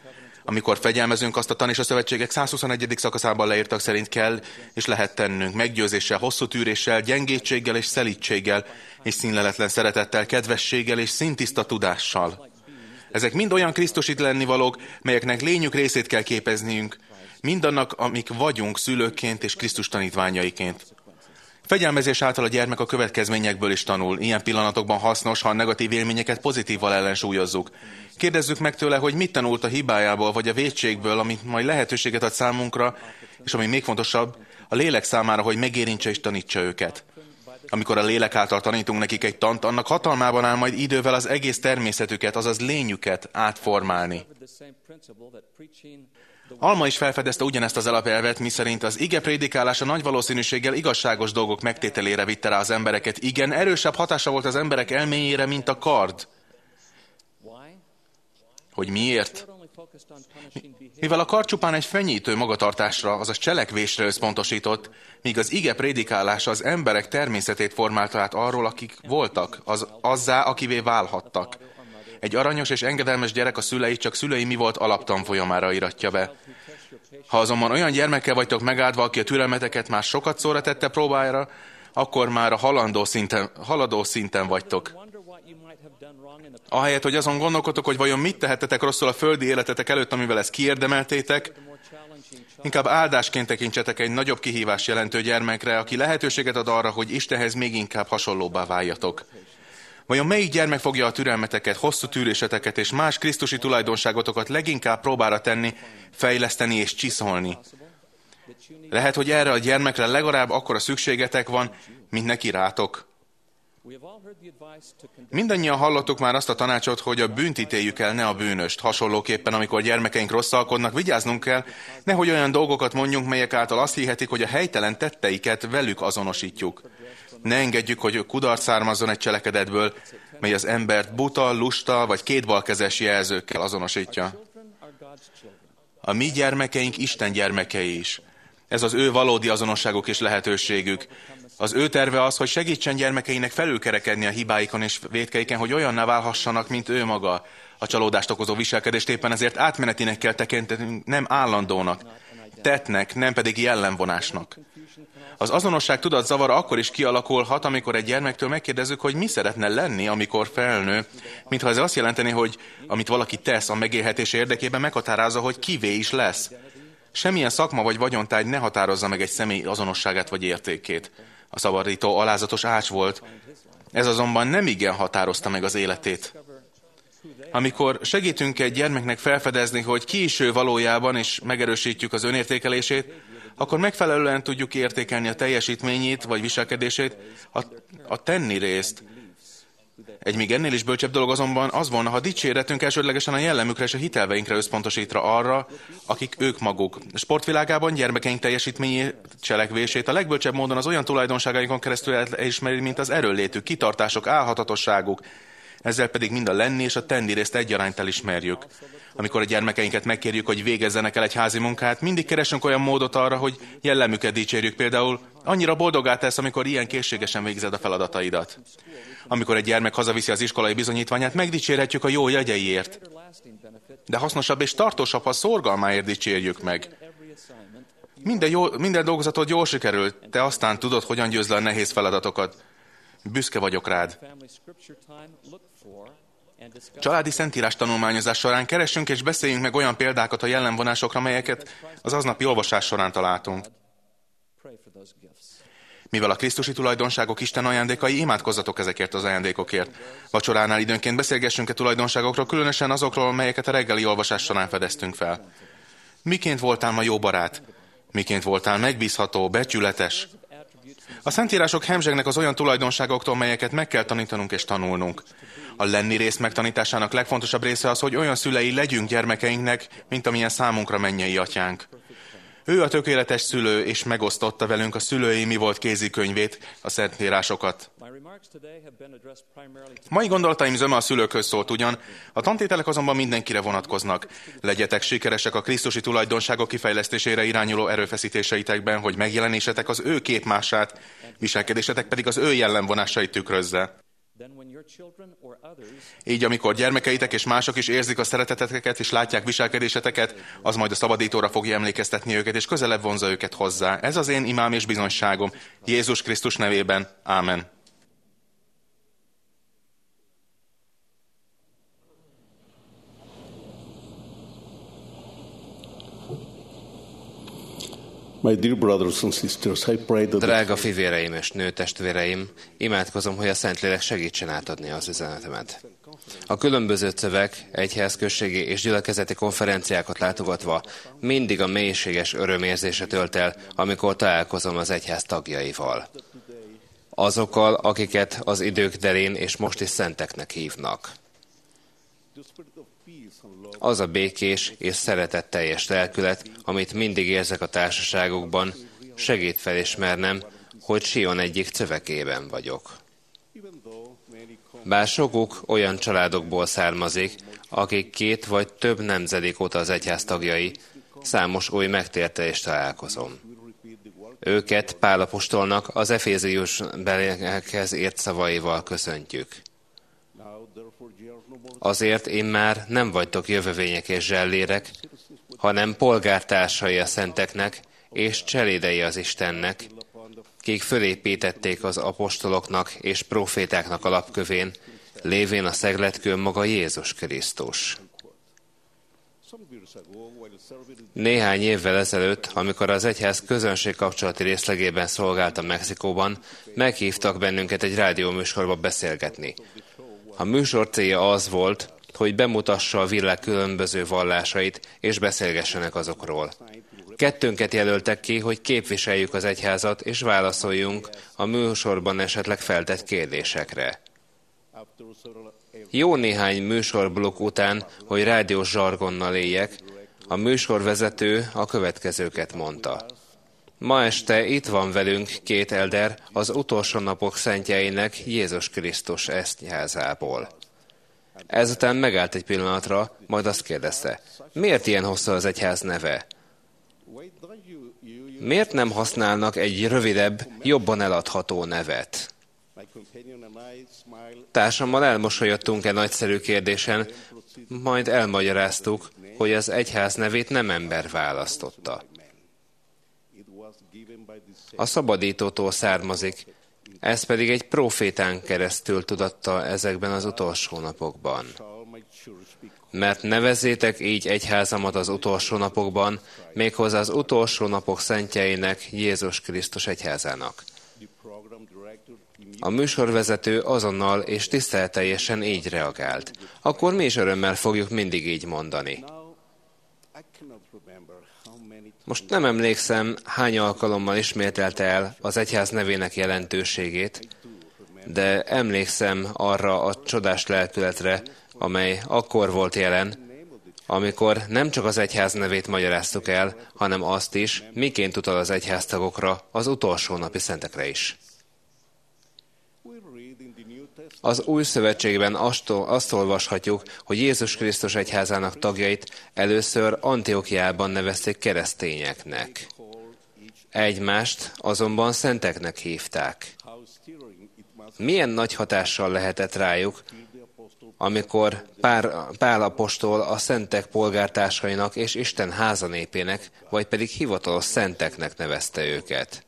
Amikor fegyelmezünk, azt a Tan és a Szövetségek 121. szakaszában leírtak szerint kell és lehet tennünk, meggyőzéssel, hosszú tűréssel, gyengétséggel és szelídséggel, és színleletlen szeretettel, kedvességgel és színtiszta tudással. Ezek mind olyan krisztusi lennivalók, melyeknek lényük részét kell képezniünk, mindannak, amik vagyunk szülőkként és Krisztus tanítványaiként. Fegyelmezés által a gyermek a következményekből is tanul. Ilyen pillanatokban hasznos, ha a negatív élményeket pozitívval ellensúlyozzuk. Kérdezzük meg tőle, hogy mit tanult a hibájából vagy a vétségből, amit majd lehetőséget ad számunkra, és ami még fontosabb, a lélek számára, hogy megérintse és tanítsa őket. Amikor a lélek által tanítunk nekik egy tant, annak hatalmában áll majd idővel az egész természetüket, azaz lényüket átformálni. Alma is felfedezte ugyanezt az alapelvet, miszerint az ige prédikálása nagy valószínűséggel igazságos dolgok megtételére vitte rá az embereket. Igen, erősebb hatása volt az emberek elméjére, mint a kard. Hogy miért? Mivel a kard csupán egy fenyítő magatartásra, azaz cselekvésre összpontosított, míg az ige prédikálása az emberek természetét formálta át arról, akik voltak, azzá, akivé válhattak. Egy aranyos és engedelmes gyerek a szüleit csak szülei mi volt alaptanfolyamára iratja be. Ha azonban olyan gyermekkel vagytok megáldva, aki a türelmeteket már sokat szóra tette próbájára, akkor már a haladó szinten vagytok. Ahelyett, hogy azon gondolkodtok, hogy vajon mit tehettetek rosszul a földi életetek előtt, amivel ezt kiérdemeltétek, inkább áldásként tekintsetek egy nagyobb kihívás jelentő gyermekre, aki lehetőséget ad arra, hogy Istenhez még inkább hasonlóbbá váljatok. Vajon melyik gyermek fogja a türelmeteket, hosszú tűréseteket és más krisztusi tulajdonságotokat leginkább próbára tenni, fejleszteni és csiszolni? Lehet, hogy erre a gyermekre legalább akkora szükségetek van, mint neki rátok. Mindannyian hallottuk már azt a tanácsot, hogy a bűnt ítéljük el, ne a bűnöst. Hasonlóképpen, amikor gyermekeink rosszalkodnak, vigyáznunk kell, nehogy olyan dolgokat mondjunk, melyek által azt hihetik, hogy a helytelen tetteiket velük azonosítjuk. Ne engedjük, hogy kudarc származzon egy cselekedetből, mely az embert buta, lusta vagy kétbalkezes jelzőkkel azonosítja. A mi gyermekeink Isten gyermekei is. Ez az ő valódi azonosságuk és lehetőségük. Az ő terve az, hogy segítsen gyermekeinek felülkerekedni a hibáikon és vétkeiken, hogy olyanná válhassanak, mint ő maga. A csalódást okozó viselkedést éppen ezért átmenetinek kell tekintenünk, nem állandónak, tettnek, nem pedig jellemvonásnak. Az azonosság tudat zavara akkor is kialakulhat, amikor egy gyermektől megkérdezzük, hogy mi szeretne lenni, amikor felnő, mintha ez azt jelenteni, hogy amit valaki tesz a megélhetése érdekében, meghatározza, hogy kivé is lesz. Semmilyen szakma vagy vagyontárgy ne határozza meg egy személy azonosságát vagy értékét. A szabadító alázatos ács volt, ez azonban nem igen határozta meg az életét. Amikor segítünk egy gyermeknek felfedezni, hogy ki is ő valójában, és megerősítjük az önértékelését, akkor megfelelően tudjuk értékelni a teljesítményét vagy viselkedését, a tenni részt. Egy még ennél is bölcsebb dolog azonban az volna, ha dicséretünk elsődlegesen a jellemükre és a hitelveinkre összpontosítva arra, akik ők maguk. A sportvilágában gyermekeink teljesítményét, cselekvését a legbölcsebb módon az olyan tulajdonságainkon keresztül elismeri, mint az erőnlétük, kitartások, álhatatosságuk. Ezzel pedig mind a lenni és a tenni részt egyaránt elismerjük. Amikor a gyermekeinket megkérjük, hogy végezzenek el egy házi munkát, mindig keresünk olyan módot arra, hogy jellemüket dicsérjük. Például annyira boldogá tesz, amikor ilyen készségesen végzed a feladataidat. Amikor egy gyermek hazaviszi az iskolai bizonyítványát, megdicsérhetjük a jó jegyeiért. De hasznosabb és tartósabb, ha szorgalmáért dicsérjük meg. Minden dolgozatod jól sikerült, te aztán tudod, hogyan győzd le a nehéz feladatokat. Büszke vagyok rád. Családi szentírás tanulmányozás során keressünk és beszéljünk meg olyan példákat a jellemvonásokra, melyeket az aznapi olvasás során találtunk. Mivel a krisztusi tulajdonságok Isten ajándékai, imádkozzatok ezekért az ajándékokért. Vacsoránál időnként beszélgessünk a tulajdonságokról, különösen azokról, melyeket a reggeli olvasás során fedeztünk fel. Miként voltál ma jó barát? Miként voltál megbízható, becsületes? A szentírások hemzsegnek az olyan tulajdonságoktól, melyeket meg kell tanítanunk és tanulnunk. A lenni rész megtanításának legfontosabb része az, hogy olyan szülei legyünk gyermekeinknek, mint amilyen számunkra mennyei atyánk. Ő a tökéletes szülő, és megosztotta velünk a szülői mi volt kézikönyvét, a szentírásokat. Mai gondolataim zöme a szülőkhöz szólt ugyan, a tantételek azonban mindenkire vonatkoznak. Legyetek sikeresek a krisztusi tulajdonságok kifejlesztésére irányuló erőfeszítéseitekben, hogy megjelenésetek az ő képmását, viselkedésetek pedig az ő jellemvonásait tükrözze. Így, amikor gyermekeitek és mások is érzik a szereteteteket és látják viselkedéseteket, az majd a szabadítóra fogja emlékeztetni őket, és közelebb vonza őket hozzá. Ez az én imám és bizonyságom. Jézus Krisztus nevében. Ámen. My dear brothers and sisters, I pray that Drága fivéreim és nőtestvéreim, imádkozom, hogy a Szentlélek segítsen átadni az üzenetemet. A különböző szöveg, egyházközségi és gyülekezeti konferenciákat látogatva mindig a mélységes örömérzése tölt el, amikor találkozom az egyház tagjaival. Azokkal, akiket az idők terén és most is szenteknek hívnak. Az a békés és szeretetteljes lelkület, amit mindig érzek a társaságokban, segít felismernem, hogy Sion egyik szövegében vagyok. Bár sokuk olyan családokból származik, akik 2 vagy több nemzedék óta az egyház tagjai, számos új megtértelést találkozom. Őket Pál apostolnak az Efézius beliekhez írt szavaival köszöntjük. Azért én már nem vagytok jövevények és zsellérek, hanem polgártársai a szenteknek és cselédei az Istennek, kik fölépítették az apostoloknak és profétáknak alapkövén, lévén a szegletkő maga Jézus Krisztus. Néhány évvel ezelőtt, amikor az egyház közönségkapcsolati részlegében szolgáltam Mexikóban, meghívtak bennünket egy rádióműsorba beszélgetni. A műsor célja az volt, hogy bemutassa a világ különböző vallásait, és beszélgessenek azokról. 2 jelöltek ki, hogy képviseljük az egyházat, és válaszoljunk a műsorban esetleg feltett kérdésekre. Jó néhány műsorblokk után, hogy rádiós zsargonnal éljek, a műsorvezető a következőket mondta. Ma este itt van velünk 2 elder az utolsó napok szentjeinek Jézus Krisztus egyházából. Ezután megállt egy pillanatra, majd azt kérdezte, miért ilyen hosszú az egyház neve? Miért nem használnak egy rövidebb, jobban eladható nevet? Társammal elmosolyodtunk egy nagyszerű kérdésen, majd elmagyaráztuk, hogy az egyház nevét nem ember választotta. A szabadítótól származik, ez pedig egy profétán keresztül tudatta ezekben az utolsó napokban. Mert nevezzétek így egyházamat az utolsó napokban, méghozzá az utolsó napok szentjeinek, Jézus Krisztus egyházának. A műsorvezető azonnal és tiszteletteljesen így reagált. Akkor mi is örömmel fogjuk mindig így mondani. Most nem emlékszem, hány alkalommal ismételte el az egyház nevének jelentőségét, de emlékszem arra a csodás lelkületre, amely akkor volt jelen, amikor nem csak az egyház nevét magyaráztuk el, hanem azt is, miként utal az egyháztagokra, az utolsó napi szentekre is. Az Új Szövetségben azt olvashatjuk, hogy Jézus Krisztus egyházának tagjait először Antiochiában nevezték keresztényeknek. Egymást azonban szenteknek hívták. Milyen nagy hatással lehetett rájuk, amikor Pál apostol a szentek polgártársainak és Isten házanépének, vagy pedig hivatalos szenteknek nevezte őket.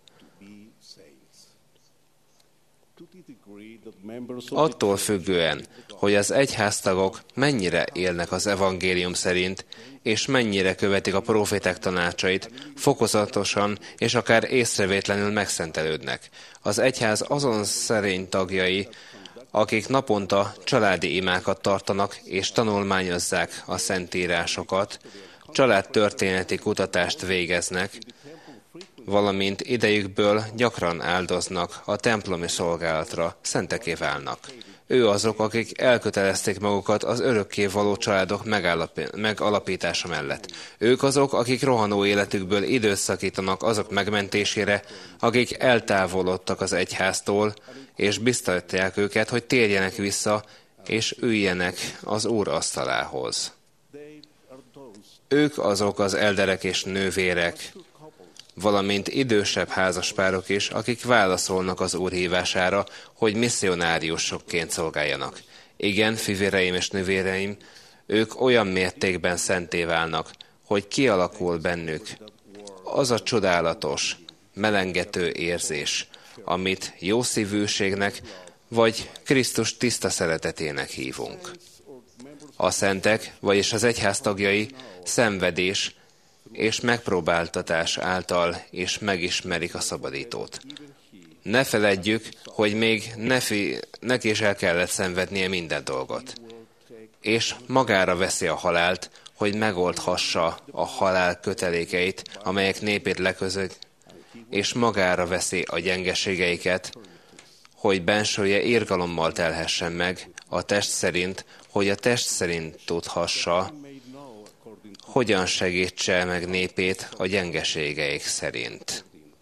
Attól függően, hogy az egyháztagok mennyire élnek az evangélium szerint, és mennyire követik a proféták tanácsait, fokozatosan és akár észrevétlenül megszentelődnek. Az egyház azon szerény tagjai, akik naponta családi imákat tartanak és tanulmányozzák a szentírásokat, családtörténeti kutatást végeznek, valamint idejükből gyakran áldoznak a templomi szolgálatra, szenteké válnak. Ő azok, akik elkötelezték magukat az örökké való családok megalapítása mellett. Ők azok, akik rohanó életükből időt szakítanak azok megmentésére, akik eltávolodtak az egyháztól, és biztatják őket, hogy térjenek vissza, és üljenek az Úr asztalához. Ők azok az elderek és nővérek, valamint idősebb házaspárok is, akik válaszolnak az Úr hívására, hogy misszionáriusokként szolgáljanak. Igen, fivéreim és nővéreim, ők olyan mértékben szenté válnak, hogy kialakul bennük az a csodálatos, melengető érzés, amit jószívűségnek vagy Krisztus tiszta szeretetének hívunk. A szentek, vagyis az egyház tagjai szenvedés és megpróbáltatás által is megismerik a szabadítót. Ne feledjük, hogy még neki is el kellett szenvednie minden dolgot. És magára veszi a halált, hogy megoldhassa a halál kötelékeit, amelyek népét leközög, és magára veszi a gyengeségeiket, hogy bensője irgalommal telhessen meg a test szerint, hogy a test szerint tudhassa, hogyan segítse meg népét a gyengeségeik szerint.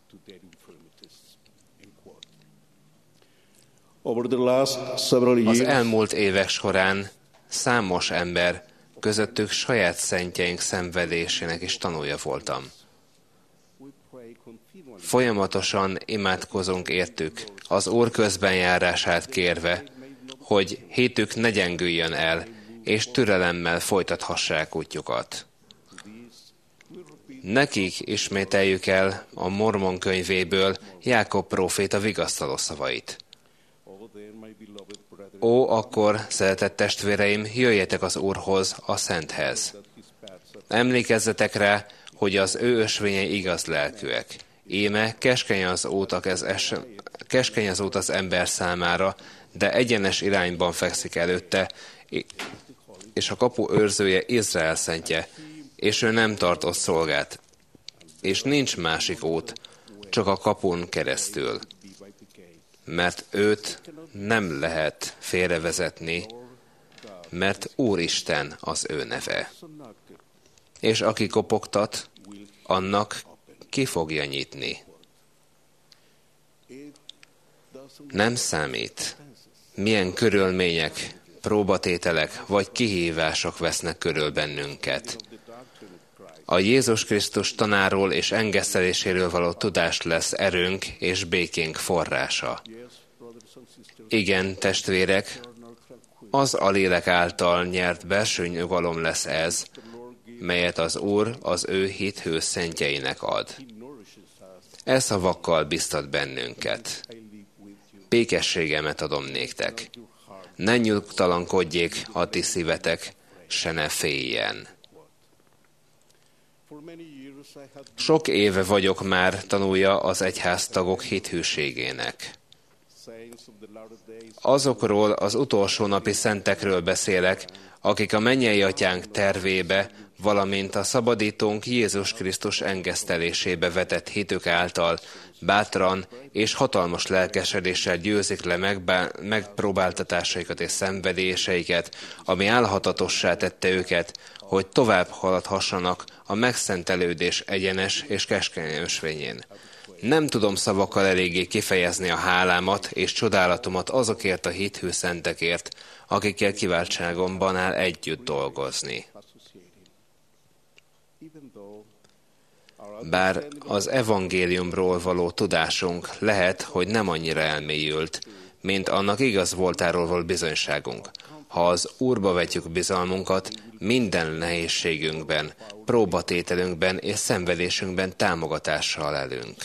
Az elmúlt évek során számos ember, közöttük saját szentjeink szenvedésének is tanúja voltam. Folyamatosan imádkozunk értük, az Úr közbenjárását kérve, hogy hitük ne gyengüljön el, és türelemmel folytathassák útjukat. Nekik ismételjük el a Mormon könyvéből Jákob próféta vigasztaló szavait. Ó, akkor, szeretett testvéreim, jöjjetek az Úrhoz, a Szenthez. Emlékezzetek rá, hogy az ő ösvényei igaz lelkűek. Íme keskeny az út az ember számára, de egyenes irányban fekszik előtte, és a kapu őrzője Izrael szentje, és ő nem tart ott szolgát. És nincs másik út, csak a kapun keresztül. Mert őt nem lehet félrevezetni, mert Úristen az ő neve. És aki kopogtat, annak ki fogja nyitni. Nem számít, milyen körülmények, próbatételek vagy kihívások vesznek körül bennünket. A Jézus Krisztus tanáról és engeszteléséről való tudás lesz erőnk és békénk forrása. Igen, testvérek, az a lélek által nyert belső nyugalom lesz ez, melyet az Úr az ő hithő szentjeinek ad. E szavakkal biztat bennünket. Békességemet adom néktek. Ne nyugtalankodjék a ti szívetek, se ne féljen. Sok éve vagyok már tanulja az egyháztagok hithűségének. Azokról az utolsó napi szentekről beszélek, akik a mennyei atyánk tervébe, valamint a szabadítónk Jézus Krisztus engesztelésébe vetett hitük által bátran és hatalmas lelkesedéssel győzik le megpróbáltatásaikat és szenvedéseiket, ami álhatatossá tette őket, hogy tovább haladhassanak a megszentelődés egyenes és keskeny ösvényén. Nem tudom szavakkal eléggé kifejezni a hálámat és csodálatomat azokért a hithű szentekért, akikkel kiváltságomban áll együtt dolgozni. Bár az evangéliumról való tudásunk lehet, hogy nem annyira elmélyült, mint annak igaz voltáról való bizonyságunk. Ha az Úrba vetjük bizalmunkat, minden nehézségünkben, próbatételünkben és szenvedésünkben támogatással lelünk.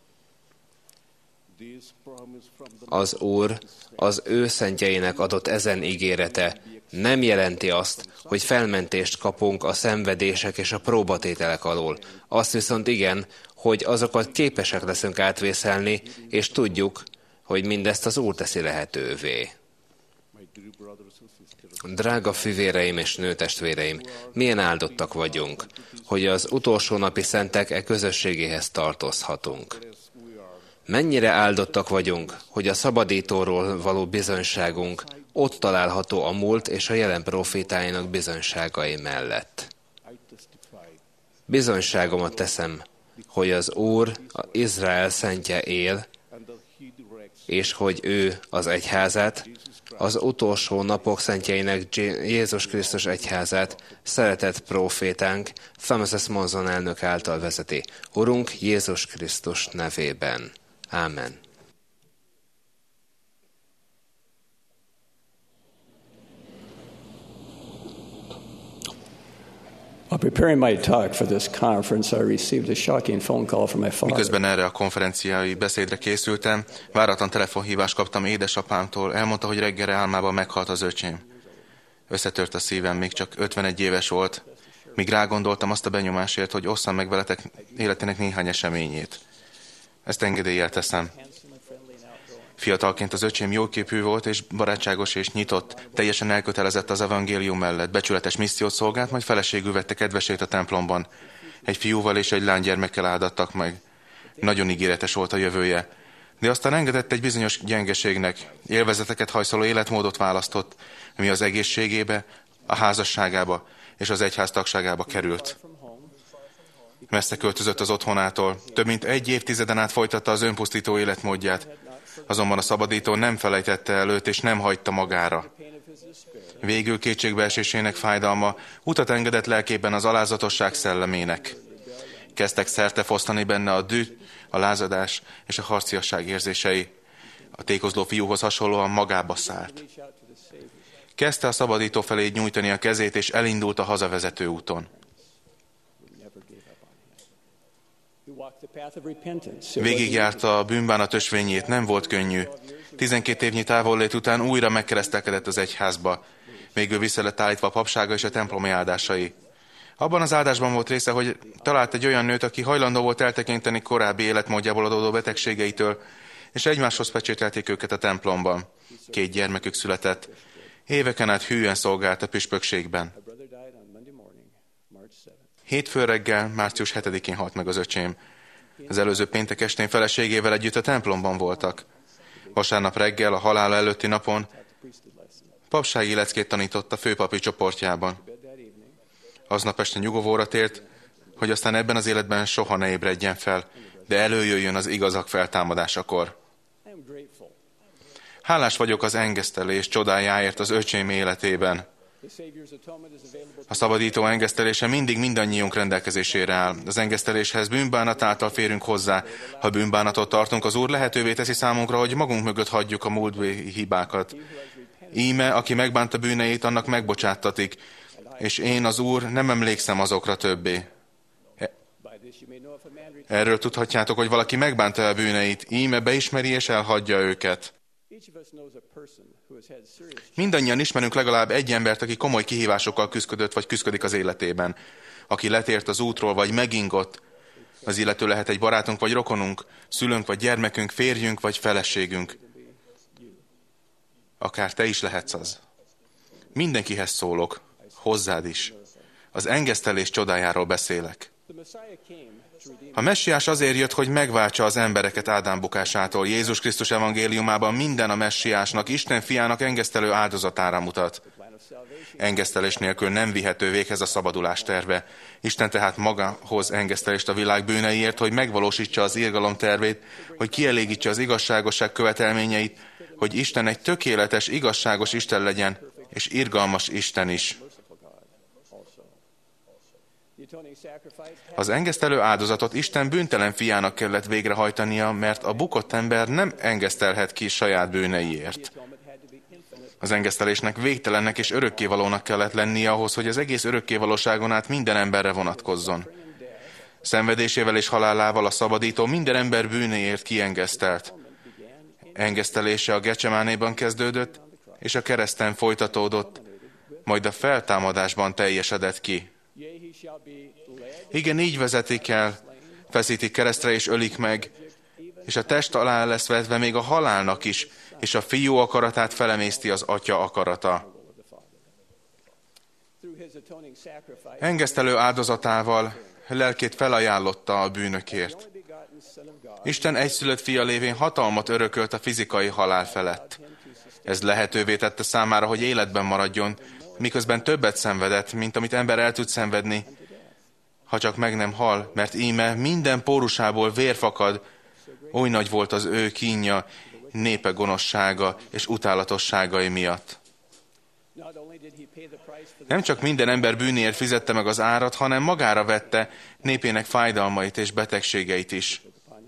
Az Úr az ő szentjeinek adott ezen ígérete nem jelenti azt, hogy felmentést kapunk a szenvedések és a próbatételek alól. Azt viszont igen, hogy azokat képesek leszünk átvészelni, és tudjuk, hogy mindezt az Úr teszi lehetővé. Drága fivéreim és nőtestvéreim, milyen áldottak vagyunk, hogy az utolsó napi szentek közösségéhez tartozhatunk. Mennyire áldottak vagyunk, hogy a szabadítóról való bizonyságunk ott található a múlt és a jelen profétáinak bizonyságai mellett. Bizonyságomat teszem, hogy az Úr, az Izrael szentje él, és hogy ő az egyházát, az utolsó napok szentjeinek Jézus Krisztus egyházát szeretett prófétánk Thomas S. Monson elnök által vezeti. Urunk Jézus Krisztus nevében. Ámen. Preparing my talk for this conference, I received a shocking phone call from my father. Miközben erre a konferenciai beszédre készültem, váratlan telefonhívást kaptam édesapámtól, elmondta, hogy reggelre álmában meghalt az öcsém. Összetört a szívem, még csak 51 éves volt, míg rágondoltam azt a benyomásért, hogy osszam meg veletek életének néhány eseményét. Ezt engedéllyel teszem. Fiatalként az öcsém jóképű volt, és barátságos és nyitott, teljesen elkötelezett az evangélium mellett, becsületes missziót szolgált, majd feleségül vette kedvesét a templomban. Egy fiúval és egy lánygyermekkel áldattak meg. Nagyon ígéretes volt a jövője. De aztán engedett egy bizonyos gyengeségnek, élvezeteket hajszoló életmódot választott, ami az egészségébe, a házasságába és az egyház tagságába került. Messze költözött az otthonától, több mint 1 évtizeden át folytatta az önpusztító életmódját, azonban a szabadító nem felejtette el őt, és nem hagyta magára. Végül kétségbeesésének fájdalma utat engedett lelkében az alázatosság szellemének. Kezdtek szertefosztani benne a düh, a lázadás és a harciasság érzései. A tékozló fiúhoz hasonlóan magába szállt. Kezdte a szabadító felé nyújtani a kezét, és elindult a hazavezető úton. Végigjárta a bűnbánat ösvényét, nem volt könnyű. 12 évnyi távollét után újra megkeresztelkedett az egyházba. Végül vissza lett állítva a papsága és a templomi áldásai. Abban az áldásban volt része, hogy talált egy olyan nőt, aki hajlandó volt eltekinteni korábbi életmódjából adódó betegségeitől, és egymáshoz pecsételték őket a templomban. 2 gyermekük született. Éveken át hűen szolgált a püspökségben. Hétfő reggel, március 7-én halt meg az öcsém. Az előző péntek estén feleségével együtt a templomban voltak. Vasárnap reggel, a halála előtti napon papsági leckét tanított a főpapi csoportjában. Aznap este nyugovóra tért, hogy aztán ebben az életben soha ne ébredjen fel, de előjöjjön az igazak feltámadásakor. Hálás vagyok az engesztelés csodájáért az öcsém életében. A szabadító engesztelése mindig mindannyiunk rendelkezésére áll. Az engeszteléshez bűnbánat által férünk hozzá. Ha bűnbánatot tartunk, az Úr lehetővé teszi számunkra, hogy magunk mögött hagyjuk a múltbeli hibákat. Íme, aki megbánta bűneit, annak megbocsáttatik, és én, az Úr, nem emlékszem azokra többé. Erről tudhatjátok, hogy valaki megbánta a bűneit, íme beismeri és elhagyja őket. Mindannyian ismerünk legalább egy embert, aki komoly kihívásokkal küszködött, vagy küszködik az életében. Aki letért az útról, vagy megingott. Az illető lehet egy barátunk, vagy rokonunk, szülőnk, vagy gyermekünk, férjünk, vagy feleségünk. Akár te is lehetsz az. Mindenkihez szólok, hozzád is. Az engesztelés csodájáról beszélek. A messiás azért jött, hogy megváltsa az embereket Ádám bukásától. Jézus Krisztus evangéliumában minden a messiásnak, Isten fiának engesztelő áldozatára mutat. Engesztelés nélkül nem vihető véghez a szabadulás terve. Isten tehát magához engesztelést a világ bűneiért, hogy megvalósítsa az irgalom tervét, hogy kielégítse az igazságosság követelményeit, hogy Isten egy tökéletes, igazságos Isten legyen, és irgalmas Isten is. Az engesztelő áldozatot Isten bűntelen fiának kellett végrehajtania, mert a bukott ember nem engesztelhet ki saját bűneiért. Az engesztelésnek végtelennek és örökkévalónak kellett lennie ahhoz, hogy az egész örökkévalóságon át minden emberre vonatkozzon. Szenvedésével és halálával a szabadító minden ember bűnéért kiengesztelt. Engesztelése a Gecsemánéban kezdődött, és a kereszten folytatódott, majd a feltámadásban teljesedett ki. Igen, így vezetik el, feszítik keresztre és ölik meg, és a test alá lesz vetve még a halálnak is, és a fiú akaratát felemészti az atya akarata. Engesztelő áldozatával lelkét felajánlotta a bűnökért. Isten egyszülött fia lévén hatalmat örökölt a fizikai halál felett. Ez lehetővé tette számára, hogy életben maradjon, miközben többet szenvedett, mint amit ember el tud szenvedni, ha csak meg nem hal, mert íme minden pórusából vér fakad, oly nagy volt az ő kínja, népe gonoszsága és utálatosságai miatt. Nem csak minden ember bűnéért fizette meg az árat, hanem magára vette népének fájdalmait és betegségeit is.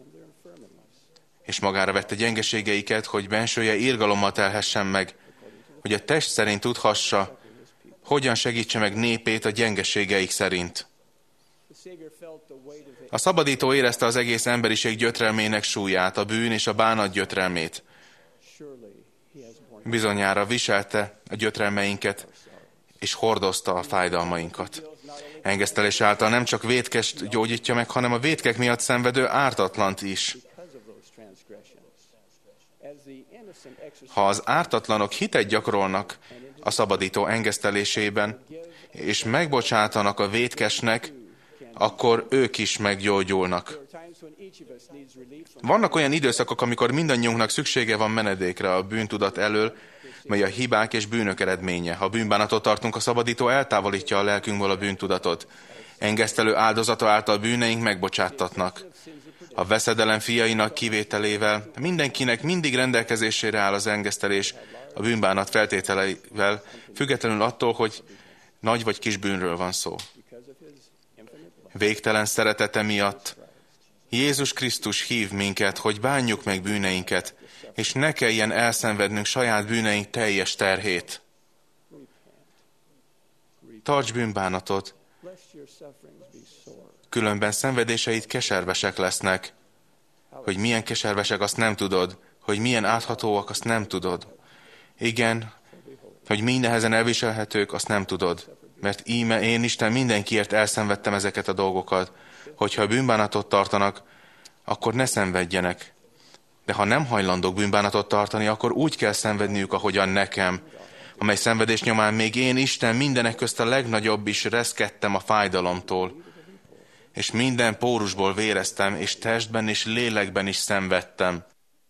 És magára vette gyengeségeiket, hogy bensője irgalommal telhessen meg, hogy a test szerint tudhassa, hogyan segítse meg népét a gyengeségeik szerint. A szabadító érezte az egész emberiség gyötrelmének súlyát, a bűn és a bánat gyötrelmét. Bizonyára viselte a gyötrelmeinket, és hordozta a fájdalmainkat. Engesztelés által nem csak vétkest gyógyítja meg, hanem a vétkek miatt szenvedő ártatlant is. Ha az ártatlanok hitet gyakorolnak a szabadító engesztelésében, és megbocsátanak a vétkesnek, akkor ők is meggyógyulnak. Vannak olyan időszakok, amikor mindannyiunknak szüksége van menedékre a bűntudat elől, mely a hibák és bűnök eredménye. Ha bűnbánatot tartunk, a szabadító eltávolítja a lelkünkből a bűntudatot. Engesztelő áldozata által bűneink megbocsáttatnak. A veszedelem fiainak kivételével mindenkinek mindig rendelkezésére áll az engesztelés a bűnbánat feltételeivel, függetlenül attól, hogy nagy vagy kis bűnről van szó. Végtelen szeretete miatt Jézus Krisztus hív minket, hogy bánjuk meg bűneinket, és ne kelljen elszenvednünk saját bűneink teljes terhét. Tarts bűnbánatot, különben szenvedéseid keservesek lesznek. Hogy milyen keservesek, azt nem tudod, hogy milyen áthatóak, azt nem tudod. Igen, hogy mi nehezen elviselhetők, azt nem tudod. Mert íme én Isten mindenkiért elszenvedtem ezeket a dolgokat, hogyha bűnbánatot tartanak, akkor ne szenvedjenek. De ha nem hajlandók bűnbánatot tartani, akkor úgy kell szenvedniük, ahogyan nekem, amely szenvedés nyomán még én, Isten, mindenek közt a legnagyobb is reszkedtem a fájdalomtól, és minden pórusból véreztem, és testben és lélekben is szenvedtem.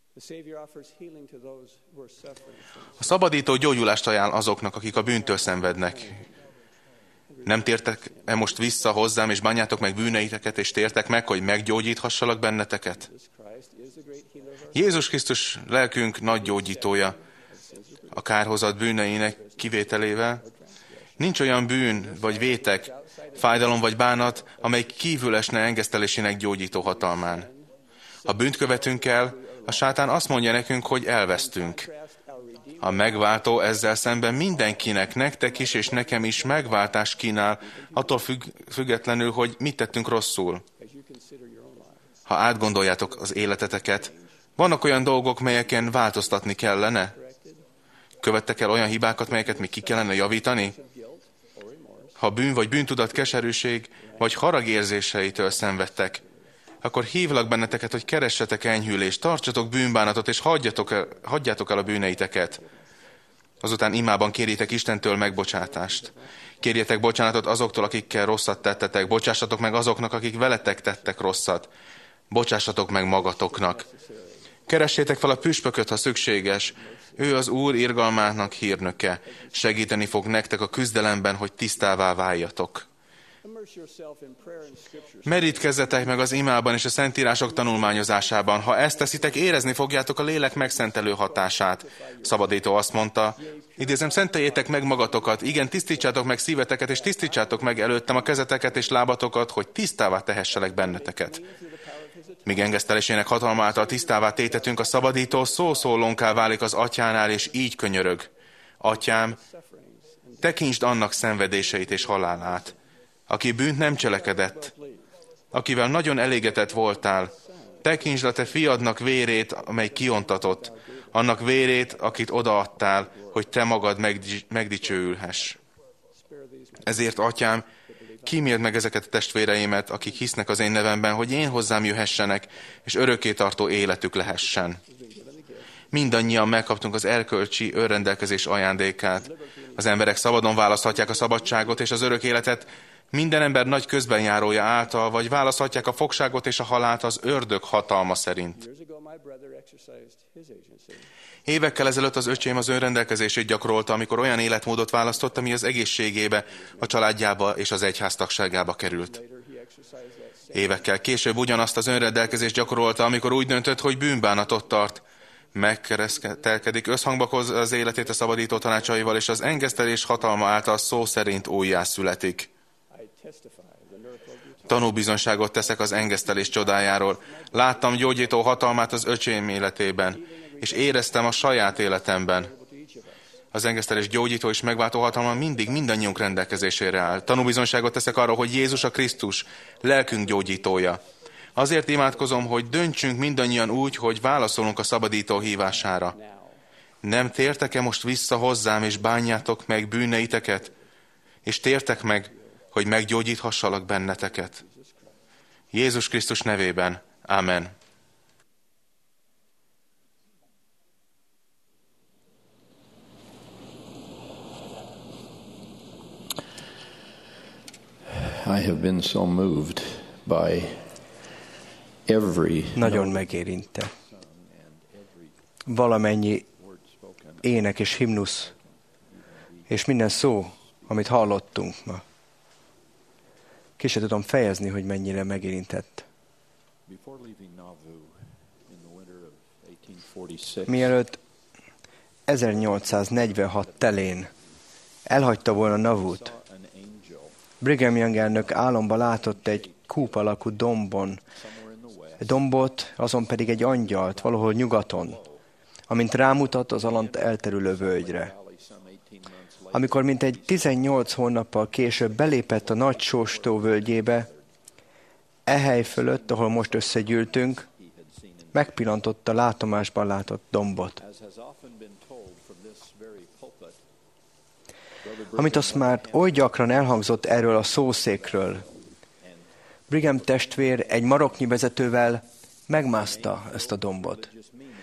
A szabadító gyógyulást ajánl azoknak, akik a bűntől szenvednek. Nem tértek-e most vissza hozzám, és bánjátok meg bűneiteket, és tértek meg, hogy meggyógyíthassalak benneteket? Jézus Krisztus lelkünk nagy gyógyítója a kárhozat bűneinek kivételével. Nincs olyan bűn vagy vétek, fájdalom vagy bánat, amely kívül esne engesztelésének gyógyító hatalmán. Ha bűnt követünk el, a sátán azt mondja nekünk, hogy elvesztünk. A megváltó ezzel szemben mindenkinek, nektek is és nekem is megváltást kínál, attól függetlenül, hogy mit tettünk rosszul. Ha átgondoljátok az életeteket, vannak olyan dolgok, melyeken változtatni kellene? Követtek el olyan hibákat, melyeket még ki kellene javítani? Ha bűn vagy bűntudat, keserűség vagy haragérzéseitől szenvedtek, akkor hívlak benneteket, hogy keressetek enyhülést, tartsatok bűnbánatot, és hagyjátok el a bűneiteket. Azután imában kérjétek Istentől megbocsátást. Kérjetek bocsánatot azoktól, akikkel rosszat tettetek. Bocsássatok meg azoknak, akik veletek tettek rosszat. Bocsássatok meg magatoknak. Keressétek fel a püspököt, ha szükséges. Ő az Úr irgalmának hírnöke. Segíteni fog nektek a küzdelemben, hogy tisztává váljatok. Merítkezzetek meg az imában és a szentírások tanulmányozásában. Ha ezt teszitek, érezni fogjátok a lélek megszentelő hatását. Szabadító azt mondta, idézem, szenteljétek meg magatokat, igen, tisztítsátok meg szíveteket, és tisztítsátok meg előttem a kezeteket és lábatokat, hogy tisztává tehesselek benneteket. Míg engesztelésének hatalma által tisztává tétetünk, a szabadító szószólónká válik az atyánál, és így könyörög. Atyám, tekintsd annak szenvedéseit és halálát, aki bűnt nem cselekedett, akivel nagyon elégetett voltál, tekintsd a te fiadnak vérét, amely kiontatott, annak vérét, akit odaadtál, hogy te magad megdicsőülhess. Ezért, atyám, kíméld meg ezeket a testvéreimet, akik hisznek az én nevemben, hogy én hozzám jöhessenek, és örökkétartó életük lehessen. Mindannyian megkaptunk az erkölcsi önrendelkezés ajándékát. Az emberek szabadon választhatják a szabadságot és az örök életet, minden ember nagy közbenjárója által, vagy választhatják a fogságot és a halált az ördög hatalma szerint. Évekkel ezelőtt az öcsém az önrendelkezését gyakorolta, amikor olyan életmódot választott, ami az egészségébe, a családjába és az egyháztagságába került. Évekkel később ugyanazt az önrendelkezést gyakorolta, amikor úgy döntött, hogy bűnbánatot tart, megkeresztelkedik, összhangba hoz az életét a szabadító tanácsaival, és az engesztelés hatalma által szó szerint újjászületik. Tanúbizonyságot teszek az engesztelés csodájáról. Láttam gyógyító hatalmát az öcsém életében, és éreztem a saját életemben. Az engesztelés gyógyító és megváltó hatalma mindig mindannyiunk rendelkezésére áll. Tanúbizonyságot teszek arról, hogy Jézus a Krisztus, lelkünk gyógyítója. Azért imádkozom, hogy döntsünk mindannyian úgy, hogy válaszolunk a szabadító hívására. Nem tértek-e most vissza hozzám, és bánjátok meg bűneiteket, és tértek meg, hogy meggyógyíthassalak benneteket? Jézus Krisztus nevében. Amen. I have been so moved by every... Nagyon megérinte. Valamennyi ének és himnusz, és minden szó, amit hallottunk ma. Ki se tudom fejezni, hogy mennyire megérintett. Mielőtt 1846 telén elhagyta volna Navut, Brigham Young elnök álomba látott egy kúp alakú dombot, azon pedig egy angyalt, valahol nyugaton, amint rámutat az alant elterülő völgyre. Amikor mintegy 18 hónappal később belépett a nagy sóstó völgyébe, hely fölött, ahol most összegyűltünk, megpillantotta látomásban látott dombot. Amit azt már oly gyakran elhangzott erről a szószékről, Brigham testvér egy maroknyi vezetővel megmászta ezt a dombot,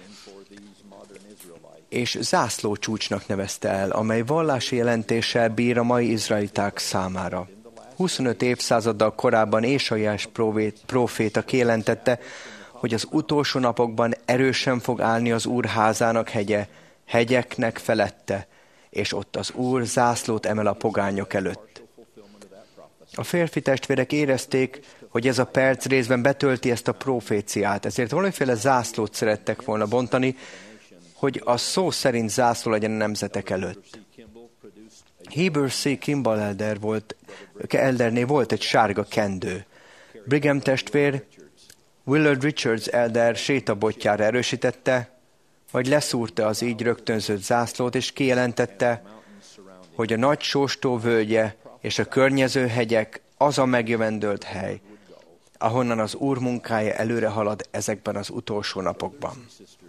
és zászlócsúcsnak nevezte el, amely vallási jelentéssel bír a mai izraeliták számára. 25 évszázaddal korábban Ésaiás próféta kijelentette, hogy az utolsó napokban erősen fog állni az Úr házának hegye, hegyeknek felette, és ott az Úr zászlót emel a pogányok előtt. A férfi testvérek érezték, hogy ez a perc részben betölti ezt a proféciát, ezért valamiféle zászlót szerettek volna bontani, hogy a szó szerint zászló legyen a nemzetek előtt. Heber C. Kimball eldernél volt egy sárga kendő. Brigham testvér Willard Richards elder sétabotjára erősítette, vagy leszúrta az így rögtönzött zászlót, és kijelentette, hogy a nagy sóstó völgye és a környező hegyek az a megjövendölt hely, ahonnan az Úr munkája előre halad ezekben az utolsó napokban.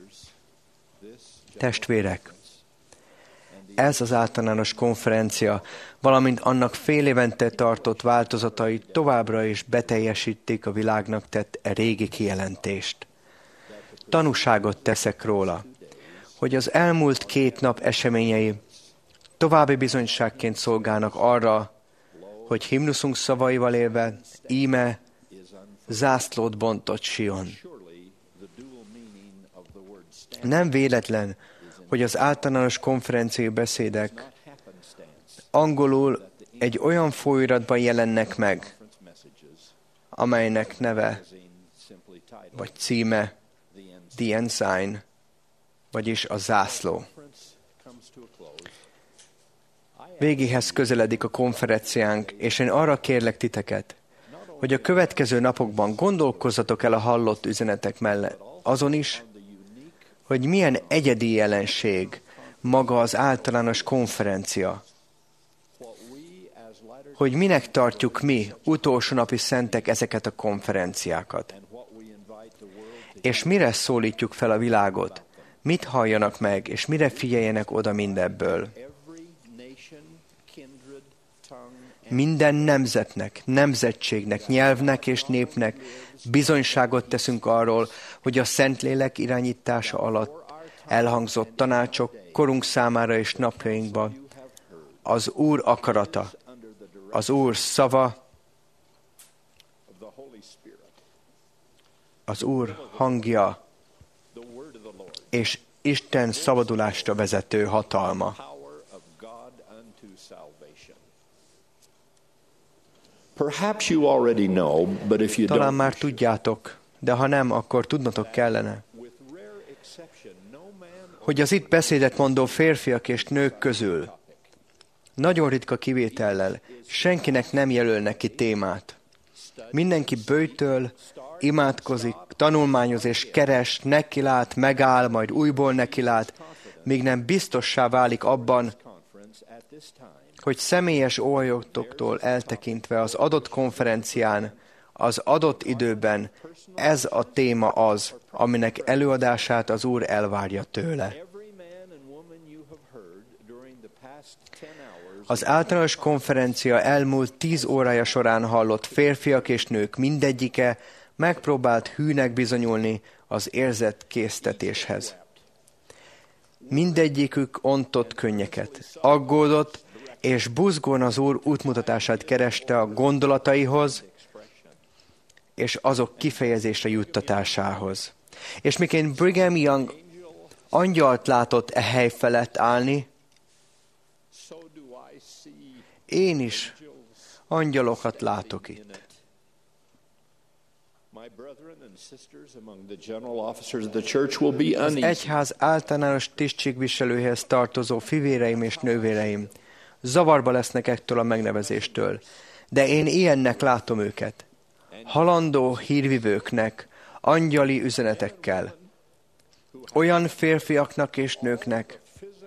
Testvérek, ez az általános konferencia, valamint annak fél évente tartott változatai továbbra is beteljesítik a világnak tett régi kijelentést. Tanúságot teszek róla, hogy az elmúlt 2 nap eseményei további bizonyságként szolgálnak arra, hogy himnuszunk szavaival élve, íme zászlót bontott Sion. Nem véletlen, hogy az általános konferenciai beszédek angolul egy olyan folyóiratban jelennek meg, amelynek neve vagy címe The Ensign, vagyis a zászló. Végéhez közeledik a konferenciánk, és én arra kérlek titeket, hogy a következő napokban gondolkozzatok el a hallott üzenetek mellett azon is, hogy milyen egyedi jelenség maga az általános konferencia. Hogy minek tartjuk mi, utolsó napi szentek, ezeket a konferenciákat. És mire szólítjuk fel a világot, mit halljanak meg, és mire figyeljenek oda mindebből. Minden nemzetnek, nemzetségnek, nyelvnek és népnek bizonyságot teszünk arról, hogy a Szentlélek irányítása alatt elhangzott tanácsok korunk számára és napjainkban az Úr akarata, az Úr szava, az Úr hangja és Isten szabadulásra vezető hatalma. Talán már tudjátok, de ha nem, akkor tudnotok kellene, hogy az itt beszédet mondó férfiak és nők közül nagyon ritka kivétellel senkinek nem jelölnek ki témát. Mindenki böjtöl, imádkozik, tanulmányoz és keres, nekilát, megáll, majd újból nekilát, míg nem biztossá válik abban, hogy személyes óhajoktól eltekintve az adott konferencián, az adott időben ez a téma az, aminek előadását az Úr elvárja tőle. Az általános konferencia elmúlt 10 órája során hallott férfiak és nők mindegyike megpróbált hűnek bizonyulni az érzett késztetéshez. Mindegyikük ontott könnyeket, aggódott, és buzgón az Úr útmutatását kereste a gondolataihoz, és azok kifejezésre juttatásához. És miként Brigham Young angyalt látott e hely felett állni, én is angyalokat látok itt. Az egyház általános tisztségviselőhez tartozó fivéreim és nővéreim zavarba lesznek ettől a megnevezéstől, de én ilyennek látom őket. Halandó hírvivőknek, angyali üzenetekkel, olyan férfiaknak és nőknek,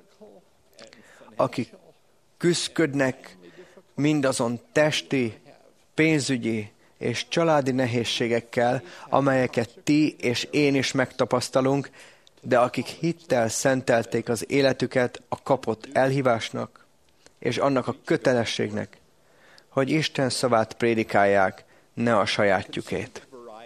akik küszködnek mindazon testi, pénzügyi és családi nehézségekkel, amelyeket ti és én is megtapasztalunk, de akik hittel szentelték az életüket a kapott elhívásnak, és annak a kötelességnek, hogy Isten szavát prédikálják, ne a sajátjukét.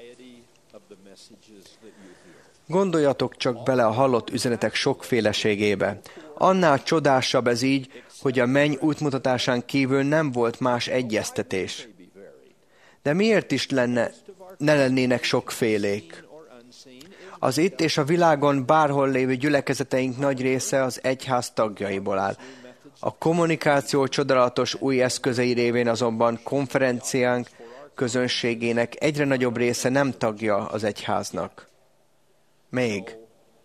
Gondoljatok csak bele a hallott üzenetek sokféleségébe. Annál csodásabb ez így, hogy a menny útmutatásán kívül nem volt más egyeztetés. De miért is ne lennének sokfélék? Az itt és a világon bárhol lévő gyülekezeteink nagy része az egyház tagjaiból áll. A kommunikáció csodálatos új eszközei révén azonban konferenciánk közönségének egyre nagyobb része nem tagja az egyháznak. Még.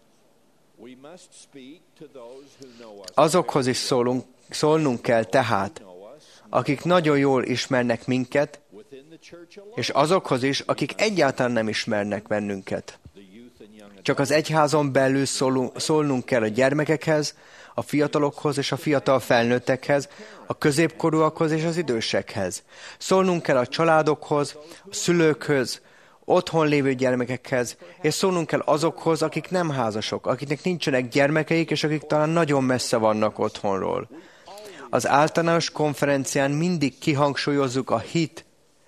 Azokhoz is szólnunk kell tehát, akik nagyon jól ismernek minket, és azokhoz is, akik egyáltalán nem ismernek bennünket. Csak az egyházon belül szólnunk kell a gyermekekhez, a fiatalokhoz és a fiatal felnőttekhez, a középkorúakhoz és az idősekhez. Szólnunk kell a családokhoz, a szülőkhöz, otthon lévő gyermekekhez, és szólnunk kell azokhoz, akik nem házasok, akiknek nincsenek gyermekeik, és akik talán nagyon messze vannak otthonról. Az általános konferencián mindig kihangsúlyozzuk a hit,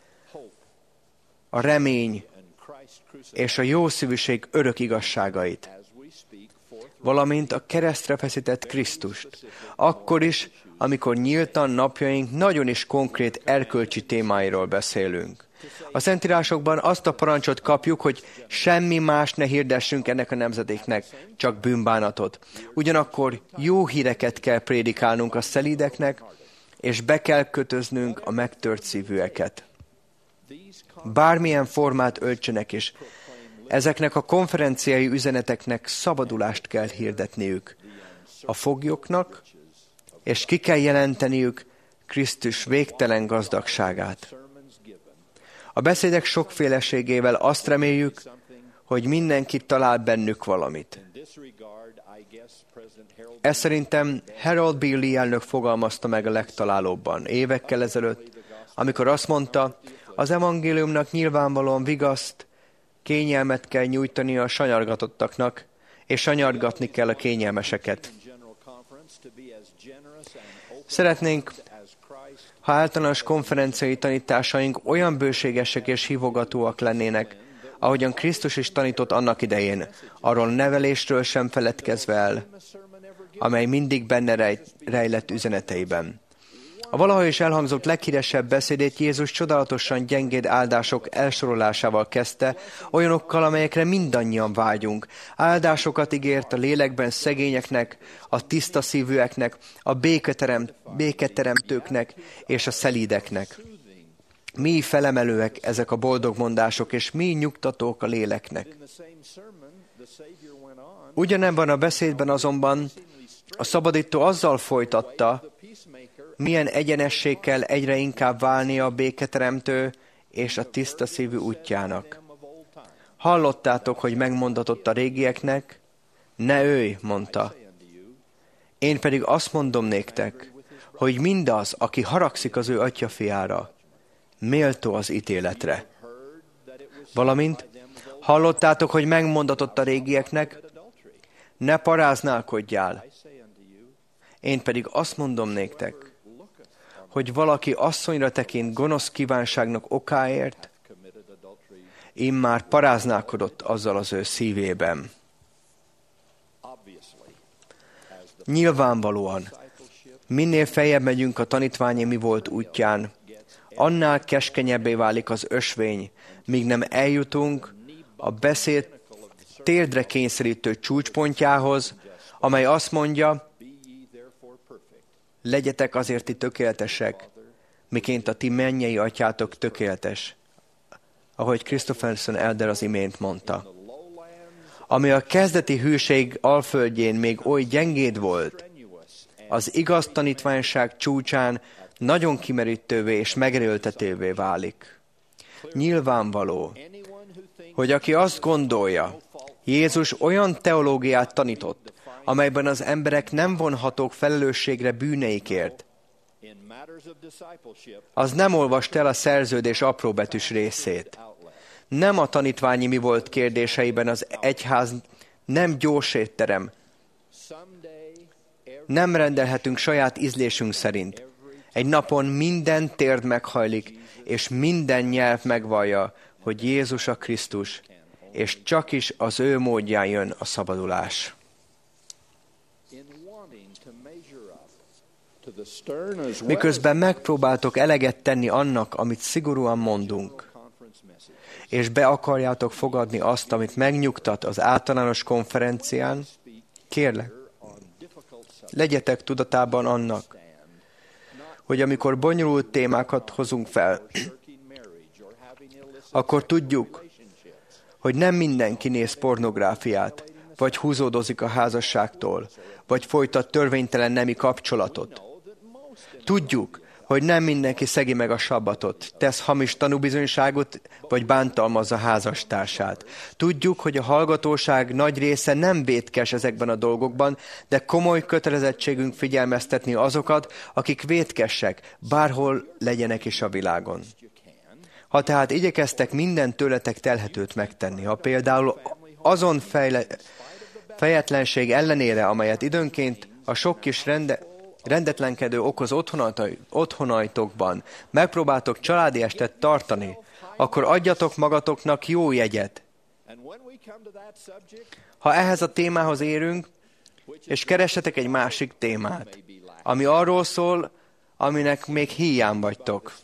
a remény és a jószívűség örök igazságait, valamint a keresztre feszített Krisztust. Akkor is, amikor nyíltan napjaink nagyon is konkrét erkölcsi témáiról beszélünk. A Szentírásokban azt a parancsot kapjuk, hogy semmi más ne hirdessünk ennek a nemzedéknek, csak bűnbánatot. Ugyanakkor jó híreket kell prédikálnunk a szelídeknek, és be kell kötöznünk a megtört szívűeket. Bármilyen formát öltsenek is, ezeknek a konferenciai üzeneteknek szabadulást kell hirdetniük a foglyoknak, és ki kell jelenteniük Krisztus végtelen gazdagságát. A beszédek sokféleségével azt reméljük, hogy mindenki talál bennük valamit. Ezt szerintem Harold B. Lee elnök fogalmazta meg a legtalálóbban évekkel ezelőtt, amikor azt mondta, az evangéliumnak nyilvánvalóan vigaszt, kényelmet kell nyújtani a sanyargatottaknak, és sanyargatni kell a kényelmeseket. Szeretnénk, ha általános konferenciai tanításaink olyan bőségesek és hívogatóak lennének, ahogyan Krisztus is tanított annak idején, arról nevelésről sem feledkezve el, amely mindig benne rejlett üzeneteiben. A valaha is elhangzott leghíresebb beszédét Jézus csodálatosan gyengéd áldások elsorolásával kezdte, olyanokkal, amelyekre mindannyian vágyunk. Áldásokat ígért a lélekben szegényeknek, a tiszta szívűeknek, a béketeremtőknek és a szelídeknek. Mi felemelőek ezek a boldog mondások, és mi nyugtatók a léleknek. Ugyanebben a beszédben azonban a szabadító azzal folytatta, milyen egyenesség kell egyre inkább válnia a béketeremtő és a tiszta szívű útjának. Hallottátok, hogy megmondatott a régieknek, ne ölj, mondta. Én pedig azt mondom néktek, hogy mindaz, aki haragszik az ő atyafiára, méltó az ítéletre. Valamint hallottátok, hogy megmondatott a régieknek, ne paráználkodjál. Én pedig azt mondom néktek, hogy valaki asszonyra tekint gonosz kívánságnak okáért, immár paráználkodott azzal az ő szívében. Nyilvánvalóan, minél feljebb megyünk a tanítványi mi volt útján, annál keskenyebbé válik az ösvény, míg nem eljutunk a beszéd térdre kényszerítő csúcspontjához, amely azt mondja, legyetek azért ti tökéletesek, miként a ti mennyei atyátok tökéletes, ahogy Christopherson Elder az imént mondta. Ami a kezdeti hűség alföldjén még oly gyengéd volt, az igaz tanítványság csúcsán nagyon kimerítővé és megerőltetővé válik. Nyilvánvaló, hogy aki azt gondolja, Jézus olyan teológiát tanított, amelyben az emberek nem vonhatók felelősségre bűneikért, az nem olvast el a szerződés apróbetűs részét. Nem a tanítványi mi volt kérdéseiben az egyház nem gyors étterem. Nem rendelhetünk saját ízlésünk szerint. Egy napon minden térd meghajlik, és minden nyelv megvallja, hogy Jézus a Krisztus, és csak is az ő módján jön a szabadulás. Miközben megpróbáltok eleget tenni annak, amit szigorúan mondunk, és be akarjátok fogadni azt, amit megnyugtat az általános konferencián, kérlek, legyetek tudatában annak, hogy amikor bonyolult témákat hozunk fel, akkor tudjuk, hogy nem mindenki néz pornográfiát, vagy húzódozik a házasságtól, vagy folytat törvénytelen nemi kapcsolatot. Tudjuk, hogy nem mindenki szegi meg a sabbatot, tesz hamis tanúbizonyságot, vagy bántalmazza házastársát. Tudjuk, hogy a hallgatóság nagy része nem vétkes ezekben a dolgokban, de komoly kötelezettségünk figyelmeztetni azokat, akik vétkesek, bárhol legyenek is a világon. Ha tehát igyekeztek minden tőletek telhetőt megtenni, ha például azon fejetlenség ellenére, amelyet időnként a sok kis rendetlenkedő okoz otthonaitokban, megpróbáltok családi estet tartani, akkor adjatok magatoknak jó jegyet. Ha ehhez a témához érünk, és keressetek egy másik témát, ami arról szól, aminek még híján vagytok.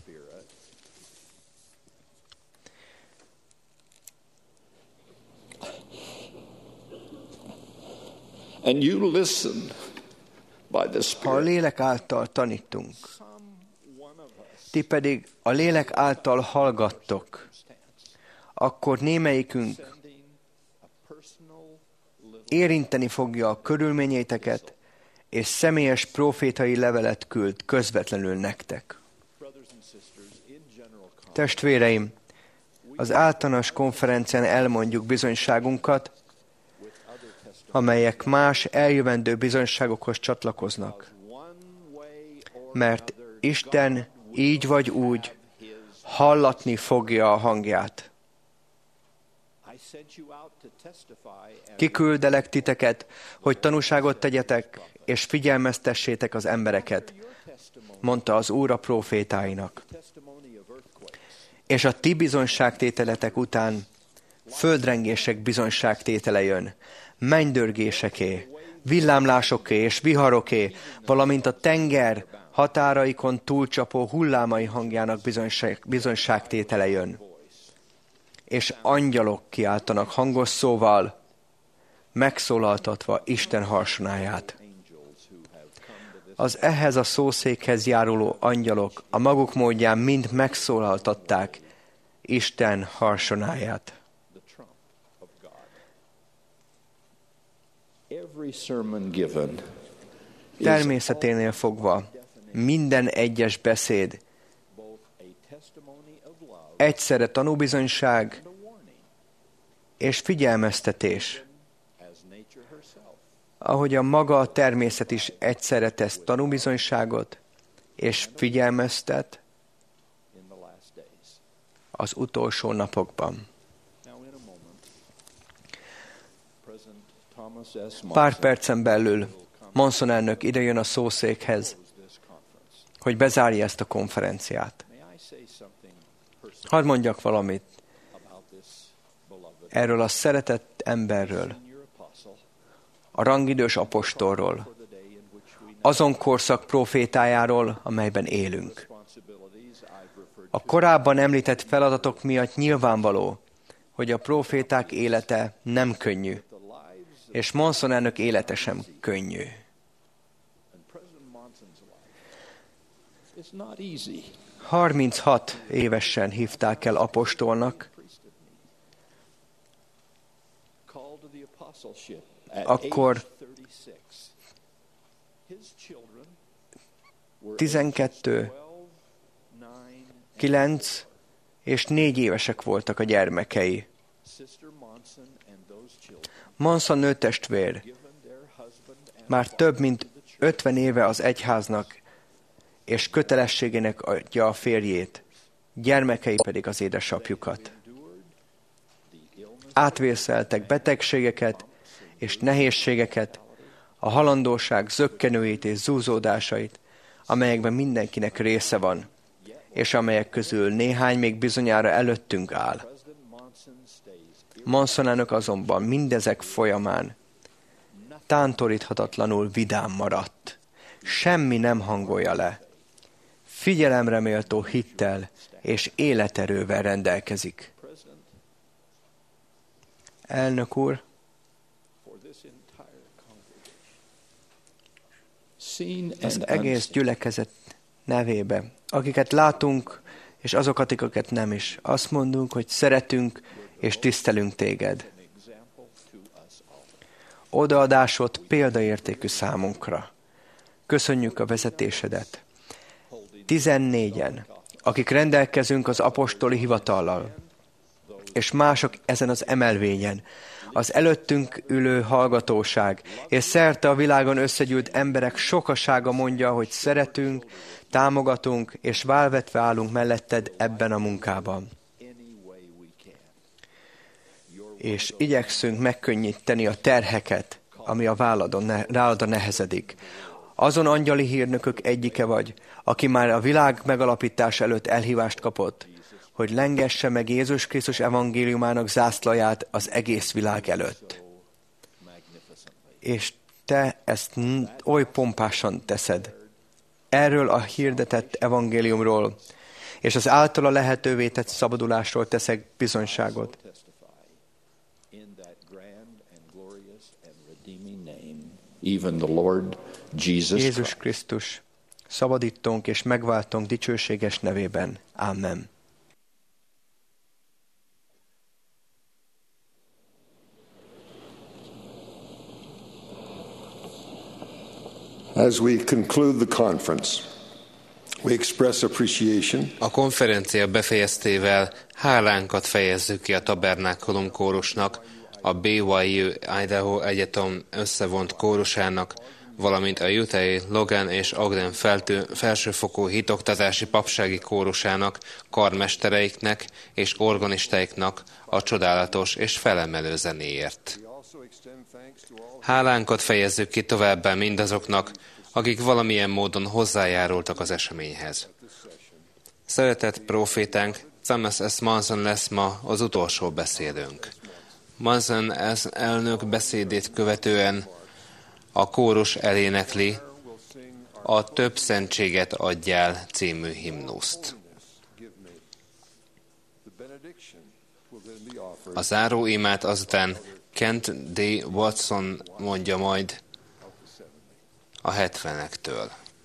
And you listen by the Spirit. Ha a lélek által tanítunk, ti pedig a lélek által hallgattok, akkor némelyikünk érinteni fogja a körülményeiteket, és személyes prófétai levelet küld közvetlenül nektek. Testvéreim, az általános konferencián elmondjuk bizonyságunkat, amelyek más eljövendő bizonyságokhoz csatlakoznak. Mert Isten így vagy úgy hallatni fogja a hangját. Kiküldelek titeket, hogy tanúságot tegyetek, és figyelmeztessétek az embereket, mondta az Úr a prófétáinak. És a ti bizonyságtételetek után földrengések bizonyságtétele jön, mennydörgéseké, villámlásoké és viharoké, valamint a tenger határaikon túlcsapó hullámai hangjának bizonyságtétele jön. És angyalok kiáltanak hangos szóval, megszólaltatva Isten harsonáját. Az ehhez a szószékhez járuló angyalok a maguk módján mind megszólaltatták Isten harsonáját. Természeténél fogva minden egyes beszéd egyszerre tanúbizonyság és figyelmeztetés, ahogy a maga a természet is egyszerre tesz tanúbizonyságot és figyelmeztet az utolsó napokban. Pár percen belül Monson elnök idejön a szószékhez, hogy bezárja ezt a konferenciát. Hadd mondjak valamit erről a szeretett emberről, a rangidős apostolról, azon korszak profétájáról, amelyben élünk. A korábban említett feladatok miatt nyilvánvaló, hogy a proféták élete nem könnyű, és Monson elnök élete sem könnyű. 36 évesen hívták el apostolnak, akkor 12, 9 és 4 évesek voltak a gyermekei. Monson nőtestvér már több mint 50 éve az egyháznak, és kötelességének adja a férjét, gyermekei pedig az édesapjukat. Átvészeltek betegségeket és nehézségeket, a halandóság zökkenőit és zúzódásait, amelyekben mindenkinek része van, és amelyek közül néhány még bizonyára előttünk áll. Monson elnök azonban mindezek folyamán tántoríthatatlanul vidám maradt. Semmi nem hangolja le. Figyelemre méltó hittel és életerővel rendelkezik. Elnök úr, az egész gyülekezet nevébe, akiket látunk, és azokat, akiket nem is, azt mondunk, hogy szeretünk és tisztelünk téged. Odaadásod példaértékű számunkra. Köszönjük a vezetésedet. 14-en, akik rendelkezünk az apostoli hivatallal, és mások ezen az emelvényen, az előttünk ülő hallgatóság, és szerte a világon összegyűlt emberek sokasága mondja, hogy szeretünk, támogatunk, és válvetve állunk melletted ebben a munkában. És igyekszünk megkönnyíteni a terheket, ami a váladon nehezedik. Azon angyali hírnökök egyike vagy, aki már a világ megalapítása előtt elhívást kapott, hogy lengesse meg Jézus Krisztus evangéliumának zászlaját az egész világ előtt. És te ezt oly pompásan teszed. Erről a hirdetett evangéliumról, és az általa lehetővé tett szabadulásról teszek bizonyságot. Jézus Krisztus, szabadítónk és megváltónk dicsőséges nevében. Amen. As we conclude the conference, we express appreciation. A konferencia befejeztével hálánkat fejezzük ki a Tabernákulum kórusnak, a BYU Idaho Egyetem összevont kórusának, valamint a Utah Logan és Ogden felsőfokú hitoktatási papsági kórusának, karmestereiknek és organistáiknak a csodálatos és felemelő zenéért. Hálánkat fejezzük ki továbbá mindazoknak, akik valamilyen módon hozzájárultak az eseményhez. Szeretett profétánk Thomas S. Monson lesz ma az utolsó beszédünk. Monson elnök beszédét követően a kórus elénekli a Több szentséget adjál című himnuszt. A záróimát azután Kent D. Watson mondja majd a 70-ektől.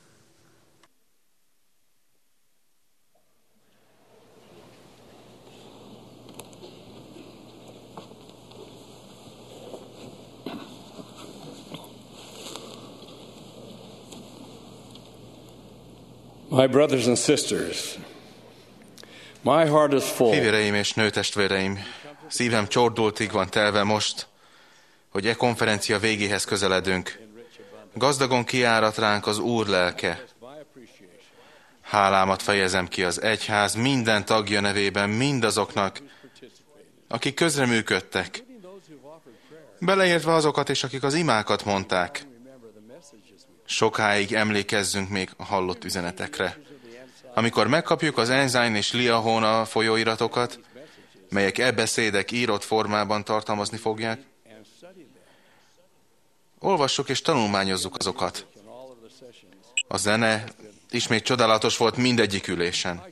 My brothers and sisters, my heart is full. Fivéreim és nőtestvéreim, szívem csordultig van telve most, hogy e konferencia végéhez közeledünk. Gazdagon kiárat ránk az Úr lelke. Hálámat fejezem ki az egyház minden tagja nevében mindazoknak, akik közreműködtek, beleértve azokat is, akik az imákat mondták. Sokáig emlékezzünk még a hallott üzenetekre. Amikor megkapjuk az Ensign és Liahona folyóiratokat, melyek beszédek írott formában tartalmazni fogják, olvassuk és tanulmányozzuk azokat. A zene ismét csodálatos volt mindegyik ülésen.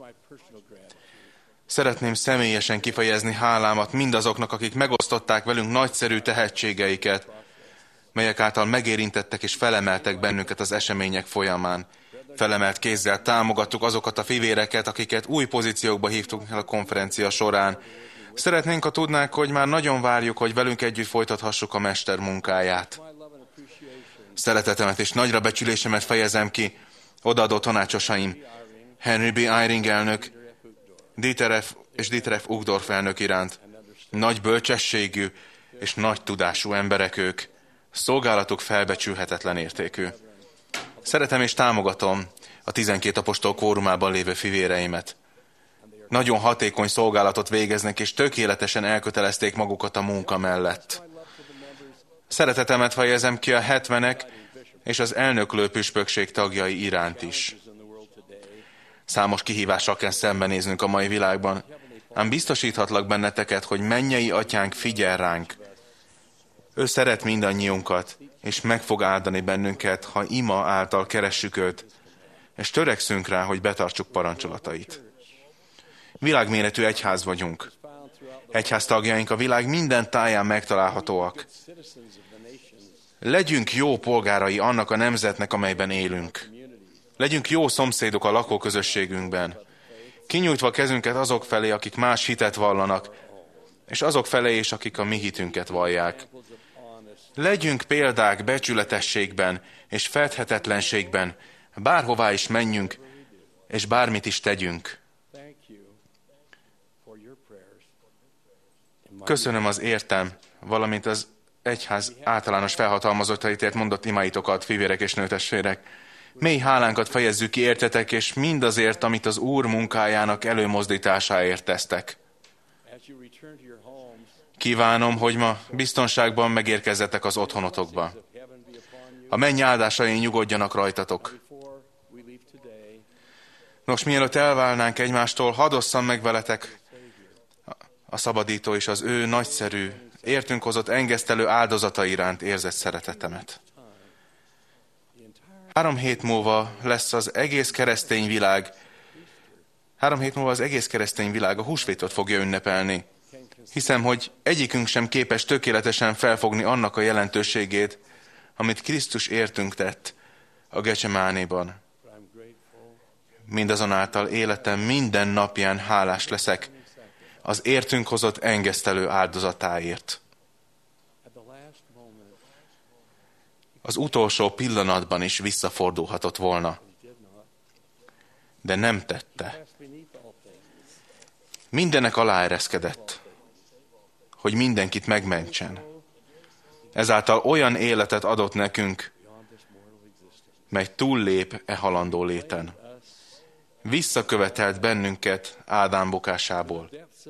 Szeretném személyesen kifejezni hálámat mindazoknak, akik megosztották velünk nagyszerű tehetségeiket, melyek által megérintettek és felemeltek bennünket az események folyamán. Felemelt kézzel támogattuk azokat a fivéreket, akiket új pozíciókba hívtunk el a konferencia során. Szeretnénk, ha tudnák, hogy már nagyon várjuk, hogy velünk együtt folytathassuk a mester munkáját. Szeretetemet és nagyra becsülésemet fejezem ki odaadó tanácsosaim, Henry B. Eyring elnök, Dieter F. Uchtdorf elnök iránt. Nagy bölcsességű és nagy tudású emberek ők. Szolgálatuk felbecsülhetetlen értékű. Szeretem és támogatom a 12 apostol kvórumában lévő fivéreimet. Nagyon hatékony szolgálatot végeznek, és tökéletesen elkötelezték magukat a munka mellett. Szeretetemet fejezem ki a 70-ek és az elnöklő püspökség tagjai iránt is. Számos kihívással kell szembenéznünk a mai világban, ám biztosíthatlak benneteket, hogy mennyei atyánk figyel ránk. Ő szeret mindannyiunkat, és meg fog áldani bennünket, ha ima által keressük őt, és törekszünk rá, hogy betartsuk parancsolatait. Világméretű egyház vagyunk. Egyház tagjaink a világ minden táján megtalálhatóak. Legyünk jó polgárai annak a nemzetnek, amelyben élünk. Legyünk jó szomszédok a lakóközösségünkben. Kinyújtva kezünket azok felé, akik más hitet vallanak, és azok felé is, akik a mi hitünket vallják. Legyünk példák becsületességben és fedhetetlenségben, bárhová is menjünk, és bármit is tegyünk. Köszönöm az értem, valamint az egyház általános felhatalmazottaitért mondott imáitokat, fivérek és nőtestvérek. Mély hálánkat fejezzük ki értetek, és mindazért, amit az Úr munkájának előmozdításáért tesztek. Kívánom, hogy ma biztonságban megérkezzetek az otthonotokba. A menny áldásai nyugodjanak rajtatok. Nos, mielőtt elválnánk egymástól, hadd osszam meg veletek a szabadító és az ő nagyszerű, értünk hozott engesztelő áldozata iránt érzett szeretetemet. 3 hét múlva lesz az egész keresztény világ, 3 hét múlva az egész keresztény világ a húsvétot fogja ünnepelni. Hiszem, hogy egyikünk sem képes tökéletesen felfogni annak a jelentőségét, amit Krisztus értünk tett a Gecsemánéban. Mindazonáltal életem minden napján hálás leszek az értünk hozott engesztelő áldozatáért. Az utolsó pillanatban is visszafordulhatott volna, de nem tette. Mindenek aláereszkedett, hogy mindenkit megmentsen. Ezáltal olyan életet adott nekünk, mely túllép e halandó léten. Visszakövetelt bennünket Ádám bukásából.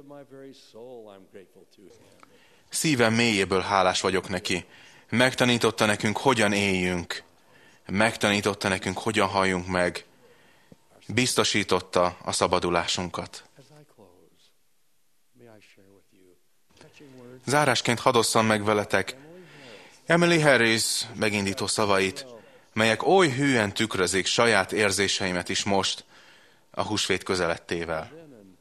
Szívem mélyéből hálás vagyok neki. Megtanította nekünk, hogyan éljünk. Megtanította nekünk, hogyan halljunk meg. Biztosította a szabadulásunkat. Zárásként hadd osszam meg veletek Emily Harris megindító szavait, melyek oly hűen tükrözik saját érzéseimet is most, a húsvét közelettével.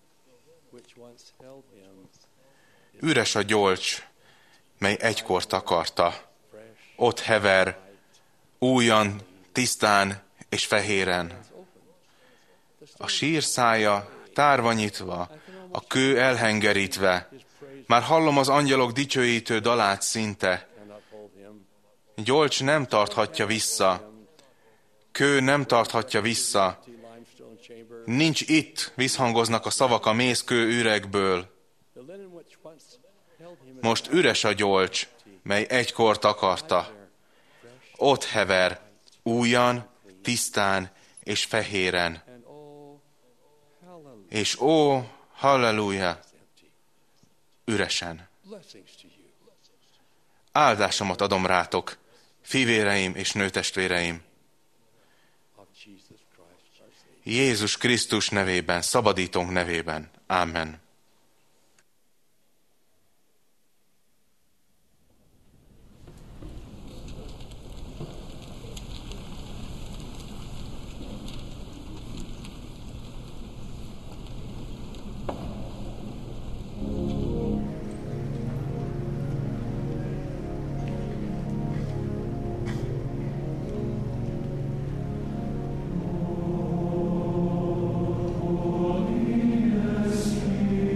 Üres a gyolcs, mely egykor takarta. Ott hever, újan, tisztán és fehéren. A sír szája tárva nyitva, a kő elhengerítve, már hallom az angyalok dicsőítő dalát szinte. Gyolcs nem tarthatja vissza, kő nem tarthatja vissza, Nincs itt, visszhangoznak a szavak a mészkő üregből. Most üres a gyolcs, mely egykor takarta. Ott hever, újan, tisztán és fehéren. És ó, halleluja, üresen. Áldásomat adom rátok, fivéreim és nőtestvéreim. Jézus Krisztus nevében, szabadítónk nevében. Amen. Holy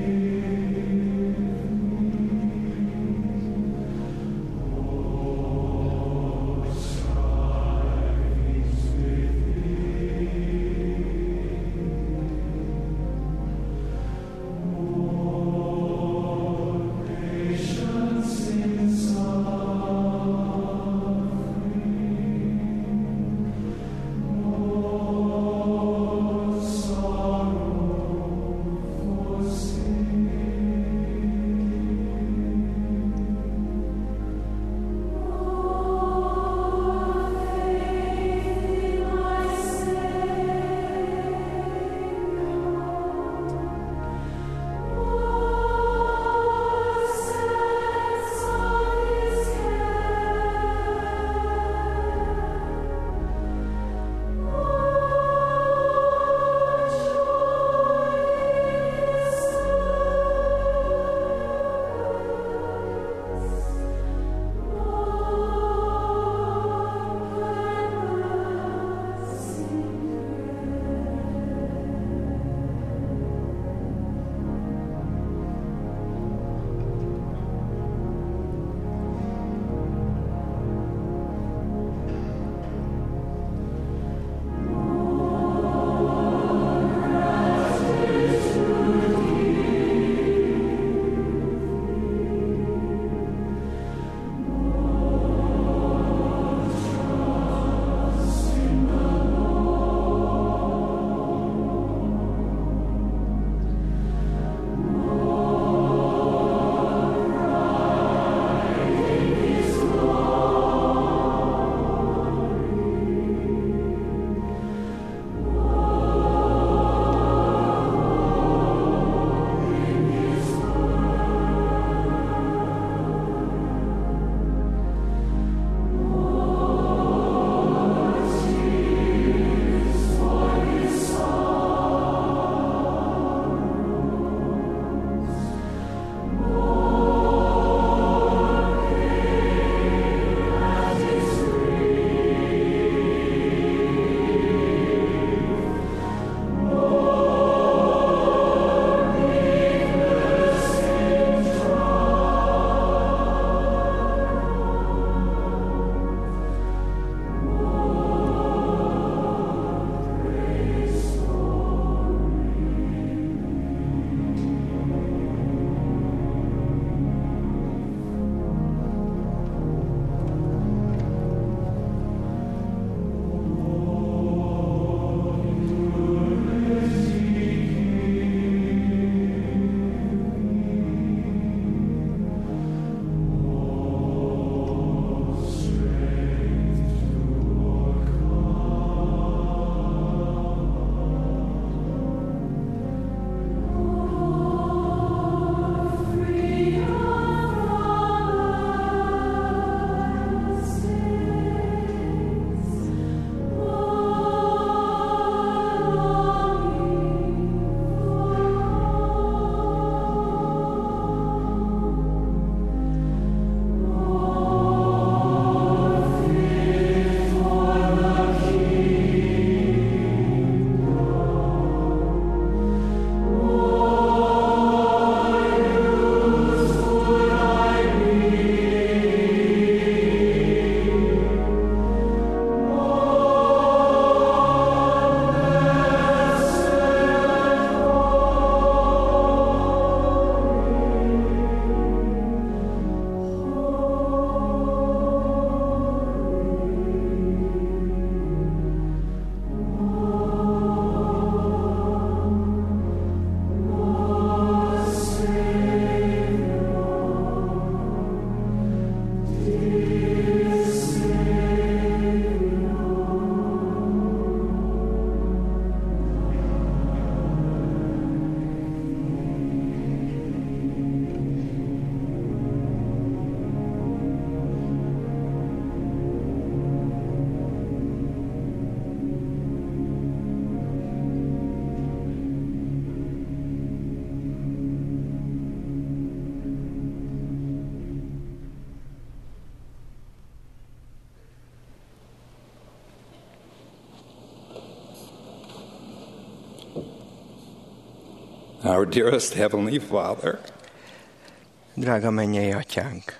Our dearest Heavenly Father, drága mennyei atyánk,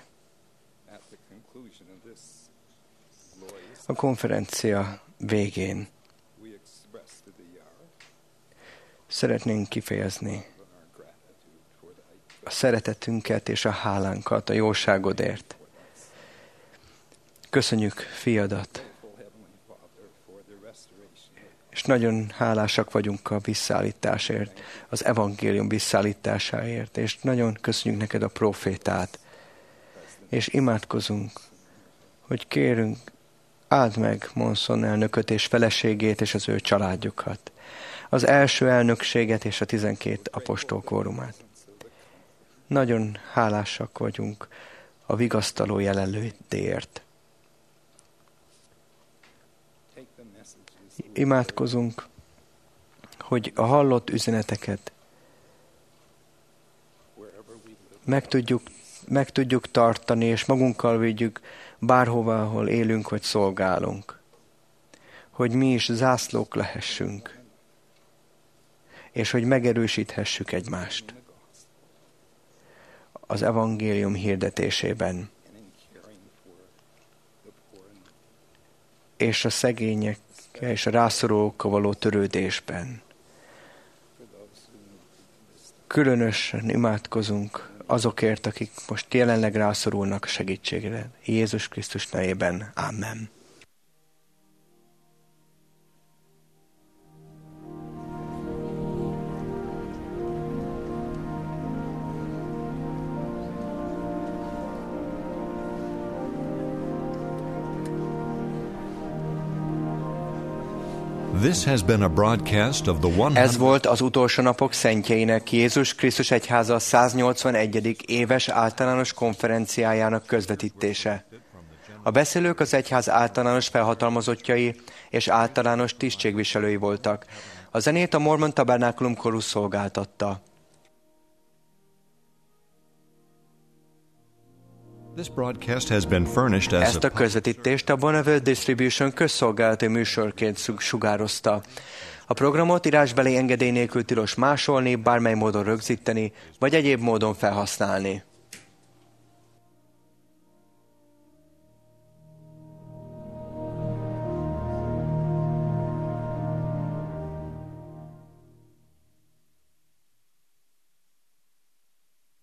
a konferencia végén szeretnénk kifejezni a szeretetünket és a hálánkat a jóságodért. Köszönjük fiadat, és nagyon hálásak vagyunk a visszaállításért, az evangélium visszaállításáért, és nagyon köszönjük neked a profétát, és imádkozunk, hogy kérünk, áld meg Monson elnököt és feleségét és az ő családjukat, az első elnökséget és a 12 apostol kórumát. Nagyon hálásak vagyunk a vigasztaló jelenlétéért. Imádkozunk, hogy a hallott üzeneteket meg tudjuk tartani, és magunkkal vigyük bárhová, ahol élünk vagy szolgálunk. Hogy mi is zászlók lehessünk, és hogy megerősíthessük egymást az evangélium hirdetésében, és a szegények és a rászorulókkal való törődésben. Különösen imádkozunk azokért, akik most jelenleg rászorulnak a segítségre. Jézus Krisztus nevében. Amen. This has been a broadcast of the Ez volt az utolsó napok szentjeinek Jézus Krisztus Egyháza 181. éves általános konferenciájának közvetítése. A beszélők az egyház általános felhatalmazottjai és általános tisztségviselői voltak. A zenét a Mormon Tabernákulum Chorus szolgáltatta. Ezt a közvetítést a Bonneville Distribution közszolgálati műsorként sugározta. A programot írásbeli engedély nélkül tilos másolni, bármely módon rögzíteni, vagy egyéb módon felhasználni.